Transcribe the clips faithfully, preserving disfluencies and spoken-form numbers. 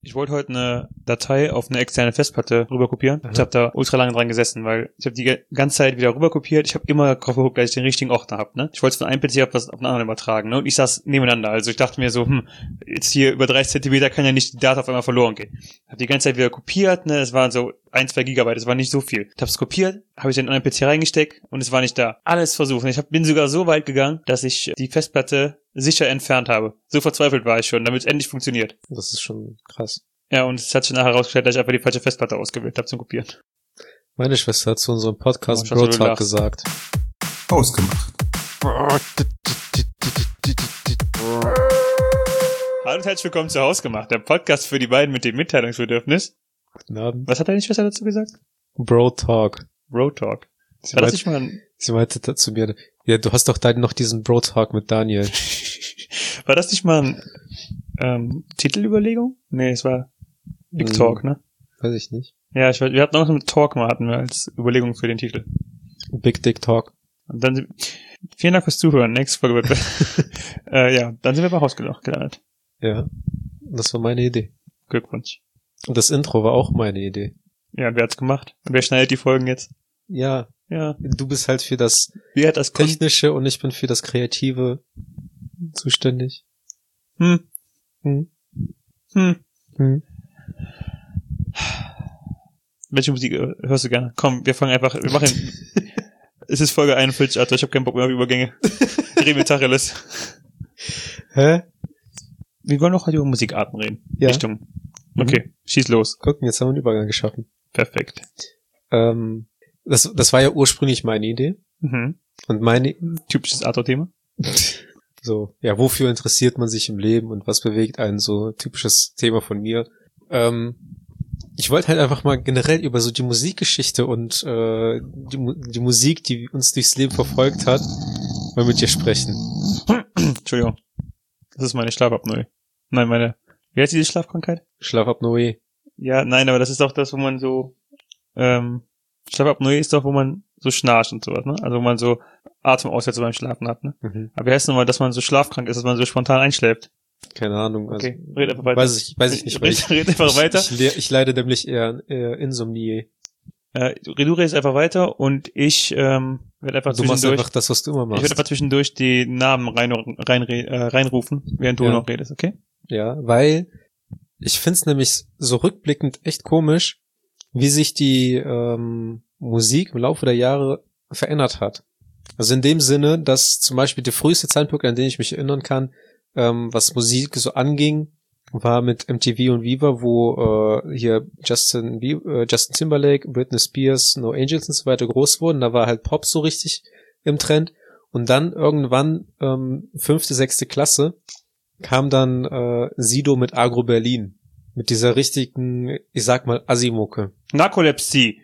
Ich wollte heute eine Datei auf eine externe Festplatte rüber kopieren. Aha. Ich habe da ultra lange dran gesessen, weil ich habe die ganze Zeit wieder rüber kopiert. Ich habe immer drauf geguckt, dass ich den richtigen Ordner habe. Ne? Ich wollte es von einem P C auf, was, auf einen anderen übertragen. Ne? Und ich saß nebeneinander. Also ich dachte mir so, hm, jetzt hier über dreißig Zentimeter kann ja nicht die Daten auf einmal verloren gehen. Ich habe die ganze Zeit wieder kopiert. Ne? Es waren so ein, zwei Gigabyte. Es war nicht so viel. Ich habe es kopiert, habe ich in einen P C reingesteckt und es war nicht da. Alles versucht. Und ich hab, bin sogar so weit gegangen, dass ich die Festplatte sicher entfernt habe. So verzweifelt war ich schon, damit es endlich funktioniert. Das ist schon krass. Ja, und es hat sich nachher herausgestellt, dass ich einfach die falsche Festplatte ausgewählt habe zum Kopieren. Meine Schwester hat zu unserem Podcast oh, Bro Talk gesagt. Ausgemacht. Hallo und herzlich willkommen zu Hausgemacht, der Podcast für die beiden mit dem Mitteilungsbedürfnis. Guten Abend. Was hat deine Schwester dazu gesagt? Bro Talk. Bro Talk. Sie, War meint, das nicht mal ein sie meinte zu mir, ja, du hast doch da noch diesen Bro Talk mit Daniel. War das nicht mal ein ähm, Titelüberlegung? Nee, es war Big Talk, ne? Weiß ich nicht. Ja, ich weiß, wir hatten auch einen Talk mal, hatten wir als Überlegung für den Titel. Big Dick Talk. Und dann sind, vielen Dank fürs Zuhören. Nächste Folge wird, äh, ja, dann sind wir bei Haus gelandet. Ja, das war meine Idee. Glückwunsch. Und das Intro war auch meine Idee. Ja, und wer hat's gemacht? Und wer schneidet die Folgen jetzt? Ja. Ja. Du bist halt für das, wer hat das Technische und ich bin für das Kreative zuständig. Hm. Hm. Hm. Hm. Welche Musik hörst du gerne? Komm, wir fangen einfach, wir machen, es ist Folge einundvierzig, Alter, ich hab keinen Bock mehr auf Übergänge. Wir reden mit Tacheles. Hä? Wir wollen noch heute über Musikarten reden. Ja. Richtung. Okay, mhm. Schieß los. Gucken, jetzt haben wir einen Übergang geschaffen. Perfekt. Ähm, das, das war ja ursprünglich meine Idee. Mhm. Und meine... Typisches Arthur-Thema. So, ja, wofür interessiert man sich im Leben und was bewegt einen, so typisches Thema von mir. Ähm, ich wollte halt einfach mal generell über so die Musikgeschichte und äh, die, die Musik, die uns durchs Leben verfolgt hat, mal mit dir sprechen. Entschuldigung. Das ist meine Schlafapnoe. Nein, meine... Wie heißt diese Schlafkrankheit? Schlafapnoe. Ja, nein, aber das ist doch das, wo man so... Ähm, Schlafapnoe ist doch, wo man so schnarcht und sowas, ne? Also wo man so Atemaussetzer beim Schlafen hat, ne? Mhm. Aber wie heißt es nochmal, dass man so schlafkrank ist, dass man so spontan einschläft? Keine Ahnung. Also okay, red einfach weiter. Weiß ich, weiß ich nicht. Red, ich, red einfach weiter. Ich, ich, ich leide nämlich eher, eher Insomnie. Äh, du redest einfach weiter und ich ähm, werde einfach du zwischendurch... Du machst einfach das, was du immer machst. Ich werde einfach zwischendurch die Namen rein, rein, äh, reinrufen, während du ja. noch redest, okay? Ja, weil ich find's nämlich so rückblickend echt komisch, wie sich die ähm, Musik im Laufe der Jahre verändert hat. Also in dem Sinne, dass zum Beispiel der früheste Zeitpunkt, an den ich mich erinnern kann, ähm, was Musik so anging, war mit M T V und Viva, wo äh, hier Justin, äh, Justin Timberlake, Britney Spears, No Angels und so weiter groß wurden. Da war halt Pop so richtig im Trend. Und dann irgendwann, ähm, fünfte, sechste Klasse, kam dann äh, Sido mit Agro Berlin. Mit dieser richtigen, ich sag mal, Assi-Mucke. Narkolepsie.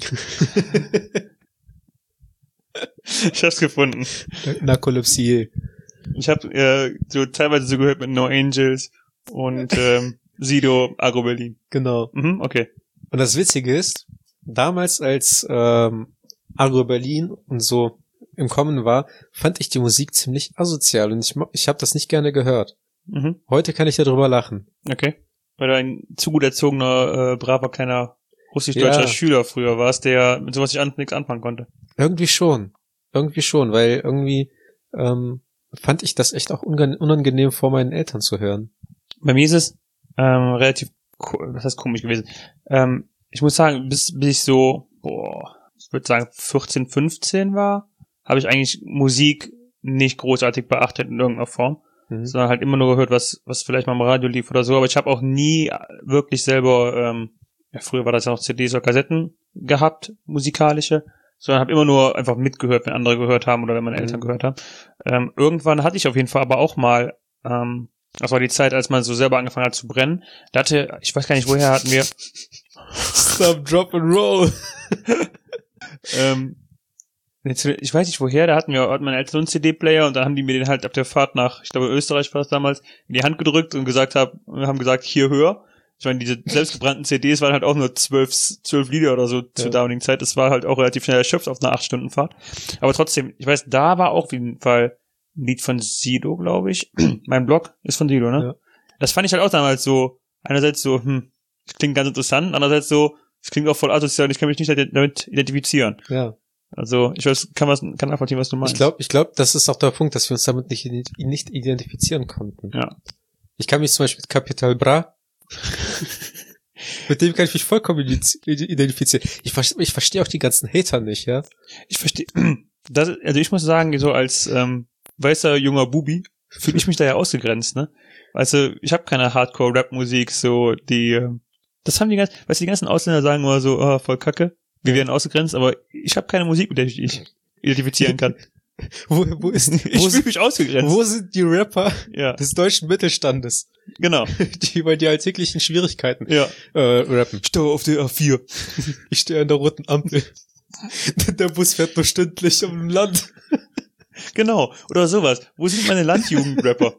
Ich hab's gefunden. Narkolepsie. Ich hab äh, so teilweise so gehört mit No Angels und ähm, Sido, Agro Berlin. Genau. Mhm, okay. Und das Witzige ist, damals als ähm, Agro Berlin und so im Kommen war, fand ich die Musik ziemlich asozial und ich, ich habe das nicht gerne gehört. Mhm. Heute kann ich darüber lachen. Okay. Weil du ein zu gut erzogener, äh, braver, kleiner russisch-deutscher ja. Schüler früher warst, der mit sowas an, nichts anfangen konnte. Irgendwie schon. Irgendwie schon, weil irgendwie ähm, fand ich das echt auch unangenehm vor meinen Eltern zu hören. Bei mir ist es ähm, relativ, was heißt komisch gewesen. Ähm, ich muss sagen, bis, bis ich so, boah, ich würde sagen vierzehn, fünfzehn war, habe ich eigentlich Musik nicht großartig beachtet in irgendeiner Form. Mhm. Sondern halt immer nur gehört, was was vielleicht mal im Radio lief oder so, aber ich habe auch nie wirklich selber, ähm, ja, früher war das ja noch C Ds oder Kassetten gehabt, musikalische, sondern habe immer nur einfach mitgehört, wenn andere gehört haben oder wenn meine mhm. Eltern gehört haben. Ähm, irgendwann hatte ich auf jeden Fall aber auch mal, ähm, das war die Zeit, als man so selber angefangen hat zu brennen, da hatte, ich weiß gar nicht, woher hatten wir Stop, Drop and Roll. ähm, ich weiß nicht woher, da hatten wir, hatten meine Eltern so einen C D-Player und dann haben die mir den halt auf der Fahrt nach, ich glaube Österreich war das damals, in die Hand gedrückt und gesagt haben, haben gesagt, hier hör. Ich meine, diese selbstgebrannten C Ds waren halt auch nur zwölf, zwölf Lieder oder so zur ja. damaligen Zeit. Das war halt auch relativ schnell erschöpft auf einer acht Stunden Fahrt. Aber trotzdem, ich weiß, da war auch auf jeden Fall ein Lied von Sido, glaube ich. Mein Blog ist von Sido, ne? Ja. Das fand ich halt auch damals so, einerseits so, hm, das klingt ganz interessant, andererseits so, es klingt auch voll asozial und ich kann mich nicht damit identifizieren. Ja. Also, ich weiß, kann was, kann nachvollziehen, was du meinst. Ich glaube, ich glaube, das ist auch der Punkt, dass wir uns damit nicht, nicht identifizieren konnten. Ja. Ich kann mich zum Beispiel mit Capital Bra, mit dem kann ich mich vollkommen identifizieren. Ich, ver- ich verstehe auch die ganzen Hater nicht, ja. Ich verstehe, das, also ich muss sagen, so als ähm, weißer junger Bubi fühle ich mich da ja ausgegrenzt, ne? Also, ich habe keine Hardcore-Rap-Musik, so die, äh, das haben die ganzen, weißt du, die ganzen Ausländer sagen immer so, oh, voll kacke, wir werden ausgegrenzt, aber ich habe keine Musik, mit der ich mich identifizieren kann. Wo, wo ist, Ich wo, fühle mich ausgegrenzt. wo sind die Rapper Ja, des deutschen Mittelstandes, genau. die über die alltäglichen Schwierigkeiten Ja. äh, rappen? Ich stehe auf der A vier. Ich stehe an der roten Ampel. Der Bus fährt nur stündlich um ein Land. Genau. Oder sowas. Wo sind meine Landjugend-Rapper?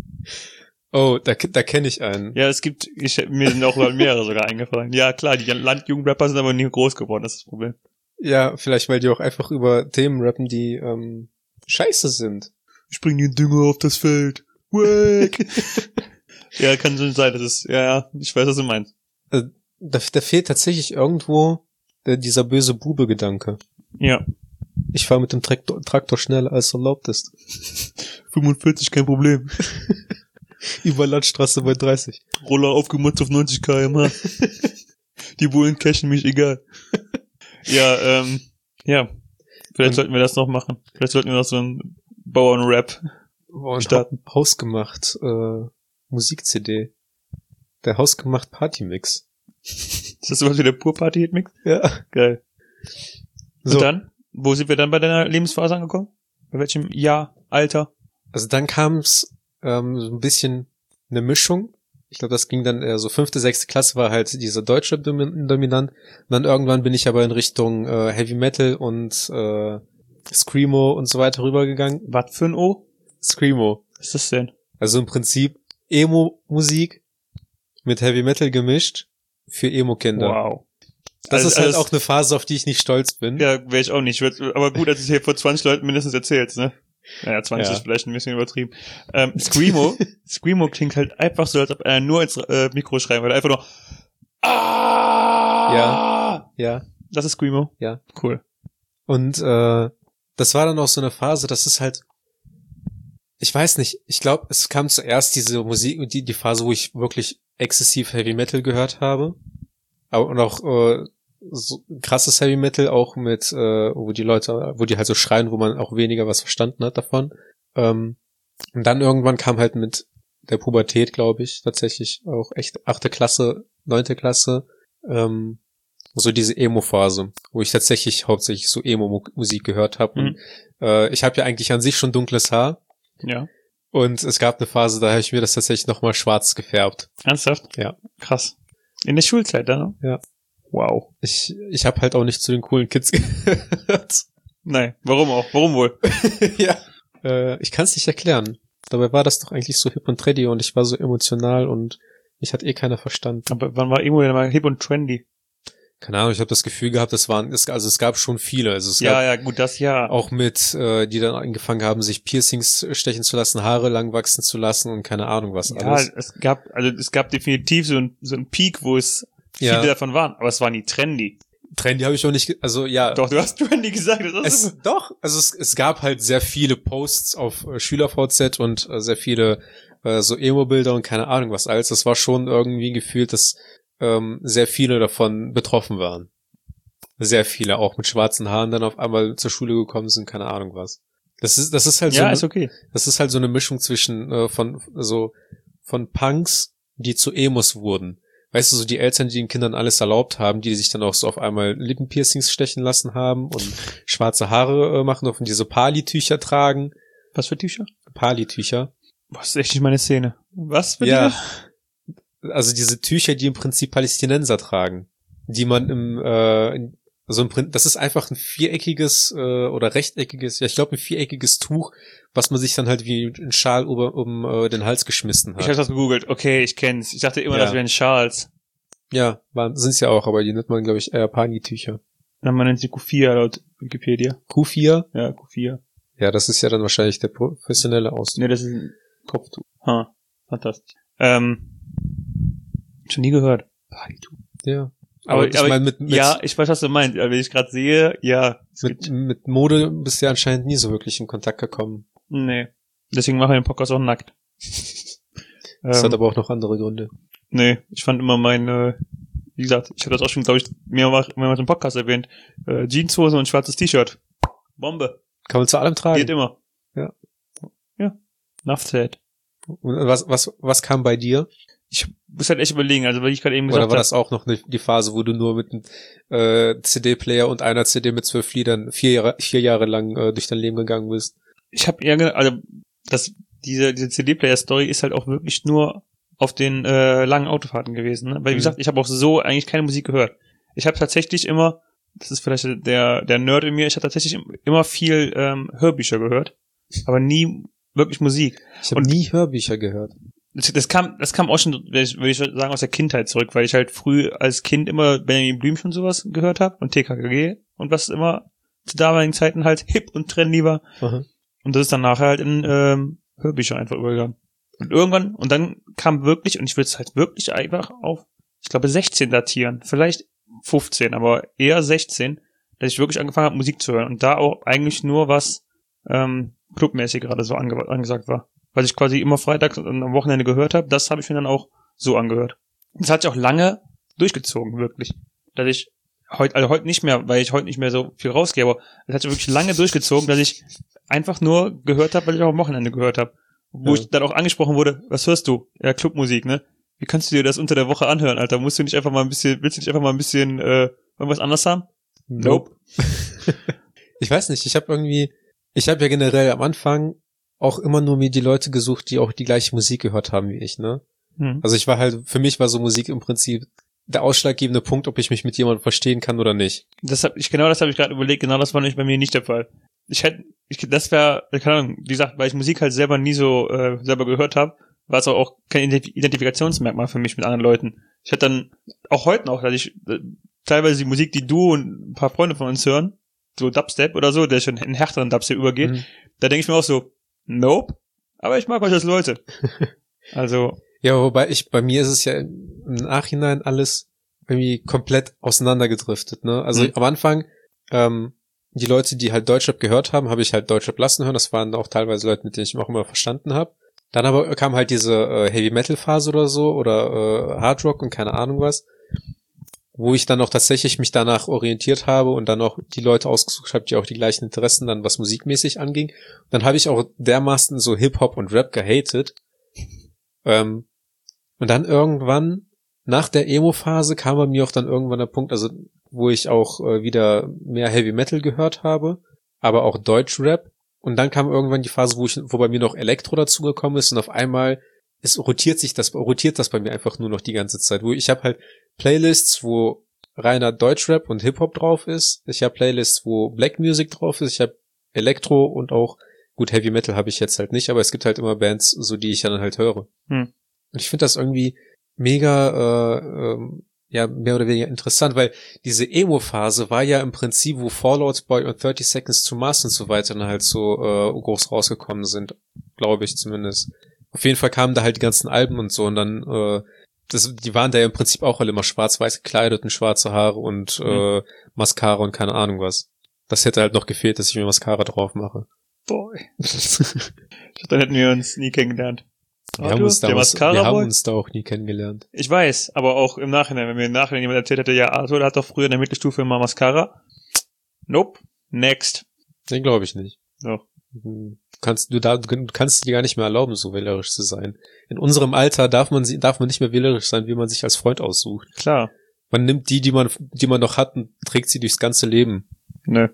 Oh, da, da kenne ich einen. Ja, es gibt, ich, mir sind auch mehrere sogar eingefallen. Ja, klar, die Landjugend-Rapper sind aber nie groß geworden, das ist das Problem. Ja, vielleicht, weil die auch einfach über Themen rappen, die ähm, scheiße sind. Ich bring den Dünger auf das Feld. Wack. Ja, kann schon sein, das ist, ja, ja, ich weiß, was du meinst. Äh, da, da fehlt tatsächlich irgendwo der, dieser böse Bube-Gedanke. Ja. Ich fahre mit dem Traktor, Traktor schneller als erlaubt ist. fünfundvierzig, kein Problem. Über Landstraße bei dreißig. Roller aufgemutzt auf neunzig Kilometer pro Stunde. Die Bullen cashen mich, egal. Ja, ähm, ja. Vielleicht Und- sollten wir das noch machen. Vielleicht sollten wir noch so einen Bauern-Rap Und starten. ha- hausgemacht äh, Musik-C D. Der hausgemacht Partymix. Ist das sowas wie der Pur-Party-Hitmix? Ja. Geil. So, Und dann? Wo sind wir dann bei deiner Lebensphase angekommen? Bei welchem Jahr? Alter? also dann kam's ähm, so ein bisschen eine Mischung. Ich glaube, das ging dann eher so fünfte, sechste Klasse war halt dieser deutsche domin- dominant. Und dann irgendwann bin ich aber in Richtung äh, Heavy Metal und äh, Screamo und so weiter rübergegangen. Was für ein O? Screamo. Was ist das denn? Also im Prinzip Emo-Musik mit Heavy Metal gemischt für Emo-Kinder. Wow. Das Also- ist halt also- auch eine Phase, auf die ich nicht stolz bin. Ja, wäre ich auch nicht. Ich würd, aber gut, dass du es hier vor zwanzig Leuten mindestens erzählst, ne? Naja, zwanzig Ja. ist vielleicht ein bisschen übertrieben. Ähm, Screamo, Screamo klingt halt einfach so, als ob er nur ins äh, Mikro schreiben würde. Einfach nur Ah! Ja. Ja. Das ist Screamo? Ja. Cool. Und äh, das war dann auch so eine Phase, das ist halt, ich weiß nicht, ich glaube, es kam zuerst diese Musik, die, die Phase, wo ich wirklich exzessiv Heavy Metal gehört habe. Aber und auch äh, so krasses Heavy Metal, auch mit, äh, wo die Leute, wo die halt so schreien, wo man auch weniger was verstanden hat davon. Ähm, und dann irgendwann kam halt mit der Pubertät, glaube ich, tatsächlich auch echt achte Klasse, neunte Klasse, ähm, so diese Emo-Phase, wo ich tatsächlich hauptsächlich so Emo-Musik gehört habe. Mhm. Und äh, ich habe ja eigentlich an sich schon dunkles Haar. Ja. Und es gab eine Phase, da habe ich mir das tatsächlich nochmal schwarz gefärbt. Ernsthaft? Ja. Krass. In der Schulzeit dann? Ja. Wow. Ich ich habe halt auch nicht zu den coolen Kids gehört. Nein, warum auch? Warum wohl? Ja. Äh, ich kann es nicht erklären. Dabei war das doch eigentlich so hip und trendy und ich war so emotional und mich hat eh keiner verstanden. Aber wann war Emo denn mal hip und trendy? Keine Ahnung, ich habe das Gefühl gehabt, es waren, es, also es gab schon viele. Also es Ja, gab ja, gut, das ja. auch mit, äh, die dann angefangen haben, sich Piercings stechen zu lassen, Haare lang wachsen zu lassen und keine Ahnung was Ja, alles. es gab, also es gab definitiv so ein, so ein Peak, wo es Ja. viele davon waren, aber es war nie trendy. Trendy habe ich auch nicht, ge- also ja. Doch, du hast trendy gesagt, das ist Es, doch, also es, es gab halt sehr viele Posts auf äh, SchülerV Z und äh, sehr viele äh, so Emo-Bilder und keine Ahnung was alles. Das war schon irgendwie gefühlt, dass ähm, sehr viele davon betroffen waren. Sehr viele, auch mit schwarzen Haaren dann auf einmal zur Schule gekommen sind, keine Ahnung was. Das ist, das ist halt so, ja, eine, ist okay. das ist halt so eine Mischung zwischen äh, von so von Punks, die zu Emos wurden. Weißt du, so die Eltern, die den Kindern alles erlaubt haben, die sich dann auch so auf einmal Lippenpiercings stechen lassen haben und schwarze Haare äh, machen und diese Pali-Tücher tragen. Was für Tücher? Pali-Tücher. Was ist echt nicht meine Szene. Was für Ja. Tücher? Also diese Tücher, die im Prinzip Palästinenser tragen, die man im äh, in, so im Prinzip, das ist einfach ein viereckiges äh, oder rechteckiges, ja ich glaube ein viereckiges Tuch, was man sich dann halt wie ein Schal um, um äh, den Hals geschmissen Ich hat. hab das gegoogelt. Okay, ich kenn's. Ich dachte immer, Ja. das wären Schals. Ja, sind's ja auch, aber die nennt man glaube ich eher Pani-Tücher. Dann man nennt sie Q vier laut Wikipedia. Q vier? Ja, Q vier. Ja, das ist ja dann wahrscheinlich der professionelle Ausdruck. Nee, das ist ein Kopftuch. Ha, fantastisch. Ähm, Schon nie gehört. Partytube. Ja. Aber, Aber ich aber meine, mit, mit, ja, ich weiß, was du meinst. Wenn ich gerade sehe, ja. mit, mit Mode bist du ja anscheinend nie so wirklich in Kontakt gekommen. Nee. Deswegen machen wir den Podcast auch nackt. Das ähm, hat aber auch noch andere Gründe. Nee, ich fand immer meine, wie gesagt, ich habe das auch schon, glaube ich, mehrmals, mehrmals im Podcast erwähnt, äh, Jeanshose und schwarzes T-Shirt. Bombe. Kann man zu allem tragen. Geht immer. Ja. Ja. Enough said. Und was, was, was kam bei dir? Ich muss halt echt überlegen, also wie ich gerade eben gesagt Oder war habe. das auch noch ne, die Phase, wo du nur mit einem äh, C D-Player und einer C D mit zwölf Liedern vier Jahre, vier Jahre lang äh, durch dein Leben gegangen bist? Ich habe eher, ge- also das, diese, diese C D-Player-Story ist halt auch wirklich nur auf den äh, langen Autofahrten gewesen. Ne? Weil wie Mhm. gesagt, ich habe auch so eigentlich keine Musik gehört. Ich habe tatsächlich immer, das ist vielleicht der der Nerd in mir, ich habe tatsächlich immer viel ähm, Hörbücher gehört, aber nie wirklich Musik. Ich habe Und- nie Hörbücher gehört. Das, das kam, das kam auch schon, würde ich würde ich sagen, aus der Kindheit zurück, weil ich halt früh als Kind immer Benjamin Blümchen und sowas gehört habe und T K K G und was immer zu damaligen Zeiten halt hip und trendy war. Aha. Und das ist dann nachher halt in ähm, Hörbücher einfach übergegangen. Und irgendwann, und dann kam wirklich, und ich würde es halt wirklich einfach auf, ich glaube sechzehn datieren, vielleicht fünfzehn, aber eher sechzehn, dass ich wirklich angefangen habe, Musik zu hören. Und da auch eigentlich nur was ähm, clubmäßig gerade so ange- angesagt war. Was ich quasi immer freitags und am Wochenende gehört habe, das habe ich mir dann auch so angehört. Das hat sich auch lange durchgezogen, wirklich. Dass ich heute, also heute nicht mehr, weil ich heute nicht mehr so viel rausgehe, aber es hat sich wirklich lange durchgezogen, dass ich einfach nur gehört habe, weil ich auch am Wochenende gehört habe. Wo Ja. ich dann auch angesprochen wurde, was hörst du? Ja, Clubmusik, ne? Wie kannst du dir das unter der Woche anhören, Alter? Musst du nicht einfach mal ein bisschen, willst du nicht einfach mal ein bisschen äh, irgendwas anderes haben? Nope. Ich weiß nicht, ich habe irgendwie, ich habe ja generell am Anfang auch immer nur mir die Leute gesucht, die auch die gleiche Musik gehört haben wie ich, ne? Hm. Also ich war halt, für mich war so Musik im Prinzip der ausschlaggebende Punkt, ob ich mich mit jemandem verstehen kann oder nicht. Das hab ich, genau das habe ich gerade überlegt, genau das war nämlich bei mir nicht der Fall. Ich hätte, ich, das wäre, keine Ahnung, wie gesagt, weil ich Musik halt selber nie so äh, selber gehört habe, war es auch, auch kein Identif- Identifikationsmerkmal für mich mit anderen Leuten. Ich hätte dann, auch heute noch, dass ich äh, teilweise die Musik, die du und ein paar Freunde von uns hören, so Dubstep oder so, der schon in härteren Dubstep übergeht, Mhm. da denke ich mir auch so, nope, aber ich mag euch als Leute. Also, Ja, wobei ich, bei mir ist es ja im Nachhinein alles irgendwie komplett auseinandergedriftet, ne? Also Mhm. am Anfang, ähm, die Leute, die halt Deutschrap gehört haben, habe ich halt Deutschrap lassen hören. Das waren auch teilweise Leute, mit denen ich mich auch immer verstanden habe. Dann aber kam halt diese äh, Heavy-Metal-Phase oder so oder äh, Hard Rock und keine Ahnung was, wo ich dann auch tatsächlich mich danach orientiert habe und dann auch die Leute ausgesucht habe, die auch die gleichen Interessen dann, was musikmäßig anging. Und dann habe ich auch dermaßen so Hip-Hop und Rap gehatet. Ähm, und dann irgendwann, nach der Emo-Phase, kam bei mir auch dann irgendwann der Punkt, also wo ich auch äh, wieder mehr Heavy-Metal gehört habe, aber auch Deutsch-Rap. Und dann kam irgendwann die Phase, wo ich, wo bei mir noch Elektro dazugekommen ist und auf einmal es rotiert sich das, rotiert das bei mir einfach nur noch die ganze Zeit. Wo ich habe halt Playlists, wo reiner Deutschrap und Hip-Hop drauf ist. Ich habe Playlists, wo Black Music drauf ist. Ich habe Elektro und auch, gut, Heavy Metal habe ich jetzt halt nicht, aber es gibt halt immer Bands, so die ich dann halt höre. Hm. Und ich finde das irgendwie mega, äh, ähm, ja, mehr oder weniger interessant, weil diese Emo-Phase war ja im Prinzip, wo Fall Out Boy und thirty Seconds to Mars und so weiter dann halt so äh, groß rausgekommen sind, glaube ich zumindest. Auf jeden Fall kamen da halt die ganzen Alben und so und dann, äh, das, die waren da ja im Prinzip auch alle immer schwarz-weiß gekleidet und schwarze Haare und Mhm. äh, Mascara und keine Ahnung was. Das hätte halt noch gefehlt, dass ich mir Mascara drauf mache. boy. Dann hätten wir uns nie kennengelernt. Wir, Ah, haben du, uns, der damals, wir haben Mascara-Boy? uns da auch nie kennengelernt. Ich weiß, aber auch im Nachhinein, wenn mir im Nachhinein jemand erzählt hätte, ja, Arthur, der hat doch früher in der Mittelstufe immer Mascara. Nope. Next. Den glaube ich nicht. So. Du kannst, du, da, du kannst dir gar nicht mehr erlauben, so wählerisch zu sein. In unserem Alter darf man sie, darf man nicht mehr wählerisch sein, wie man sich als Freund aussucht. Klar. Man nimmt die, die man, die man noch hat und trägt sie durchs ganze Leben. Nö.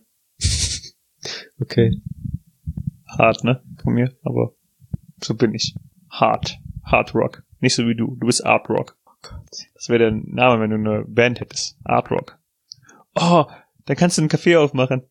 Okay. Hart, ne? Von mir. Aber so bin ich. Hart. Hard Rock. Nicht so wie du. Du bist Art Rock. Oh Gott. Das wäre der Name, wenn du eine Band hättest. Art Rock. Oh, dann kannst du einen Café aufmachen.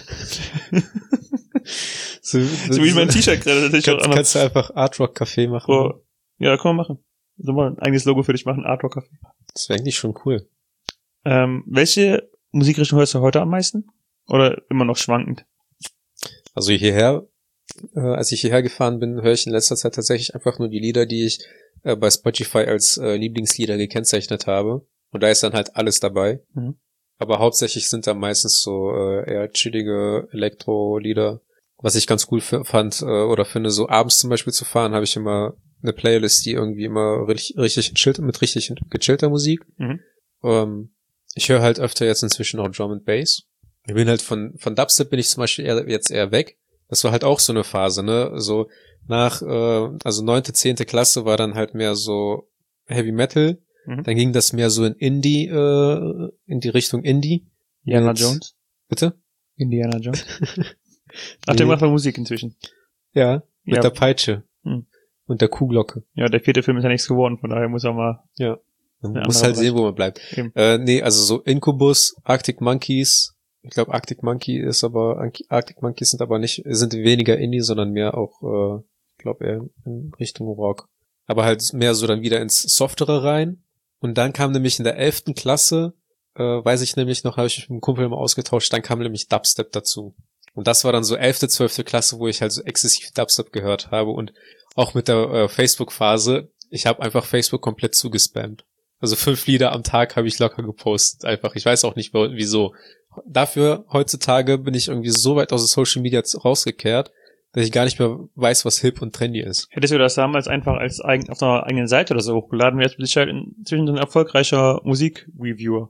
So, So wie mein T-Shirt gerade. Das ist Kannst, auch noch. kannst du einfach Art Rock Café machen. Oh, ja, können wir machen. Sollen wir ein eigenes Logo für dich machen? Art Rock Café. Das wäre eigentlich schon cool. Ähm, welche Musikrichtung hörst du heute am meisten? Oder immer noch schwankend? Also hierher, äh, als ich hierher gefahren bin, höre ich in letzter Zeit tatsächlich einfach nur die Lieder, die ich äh, bei Spotify als äh, Lieblingslieder gekennzeichnet habe. Und da ist dann halt alles dabei. Mhm. Aber hauptsächlich sind da meistens so äh, eher chillige Elektro-Lieder. Was ich ganz cool f- fand äh, oder finde, so abends zum Beispiel zu fahren, habe ich immer eine Playlist, die irgendwie immer richtig, richtig chill, mit richtig gechillter Musik. Mhm. Ähm, ich höre halt öfter jetzt inzwischen auch Drum and Bass. Ich bin halt von von Dubstep bin ich zum Beispiel eher, jetzt eher weg. Das war halt auch so eine Phase, ne? So nach, äh, also neunte, zehnte Klasse war dann halt mehr so Heavy Metal. Mhm. Dann ging das mehr so in Indie, äh, in die Richtung Indie. Indiana Mit- Jones. Bitte? Indiana Jones. Ach, der Nee. macht mal Musik inzwischen. Ja, mit Ja. der Peitsche. Hm. Und der Kuhglocke. Ja, der vierte Film ist ja nichts geworden, von daher muss er mal. Ja. Man Ja, muss anderer halt sehen, wo man bleibt. Eben. Äh, nee, also so Incubus, Arctic Monkeys. Ich glaube, Arctic Monkey ist aber, Arctic Monkeys sind aber nicht, sind weniger Indie, sondern mehr auch, äh, ich glaube eher in Richtung Rock. Aber halt mehr so dann wieder ins Softere rein. Und dann kam nämlich in der elften Klasse, äh, weiß ich nämlich noch, habe ich mich mit einem Kumpel mal ausgetauscht, dann kam nämlich Dubstep dazu. Und das war dann so elfte, zwölfte Klasse, wo ich halt so exzessiv Dubstep gehört habe und auch mit der äh, Facebook-Phase, ich habe einfach Facebook komplett zugespammt. Also fünf Lieder am Tag habe ich locker gepostet, einfach. Ich weiß auch nicht wieso. Dafür, heutzutage bin ich irgendwie so weit aus der Social Media rausgekehrt, dass ich gar nicht mehr weiß, was hip und trendy ist. Hättest du das damals einfach als eigen, auf einer eigenen Seite oder so hochgeladen, wärst du sicher inzwischen so ein erfolgreicher Musik-Reviewer.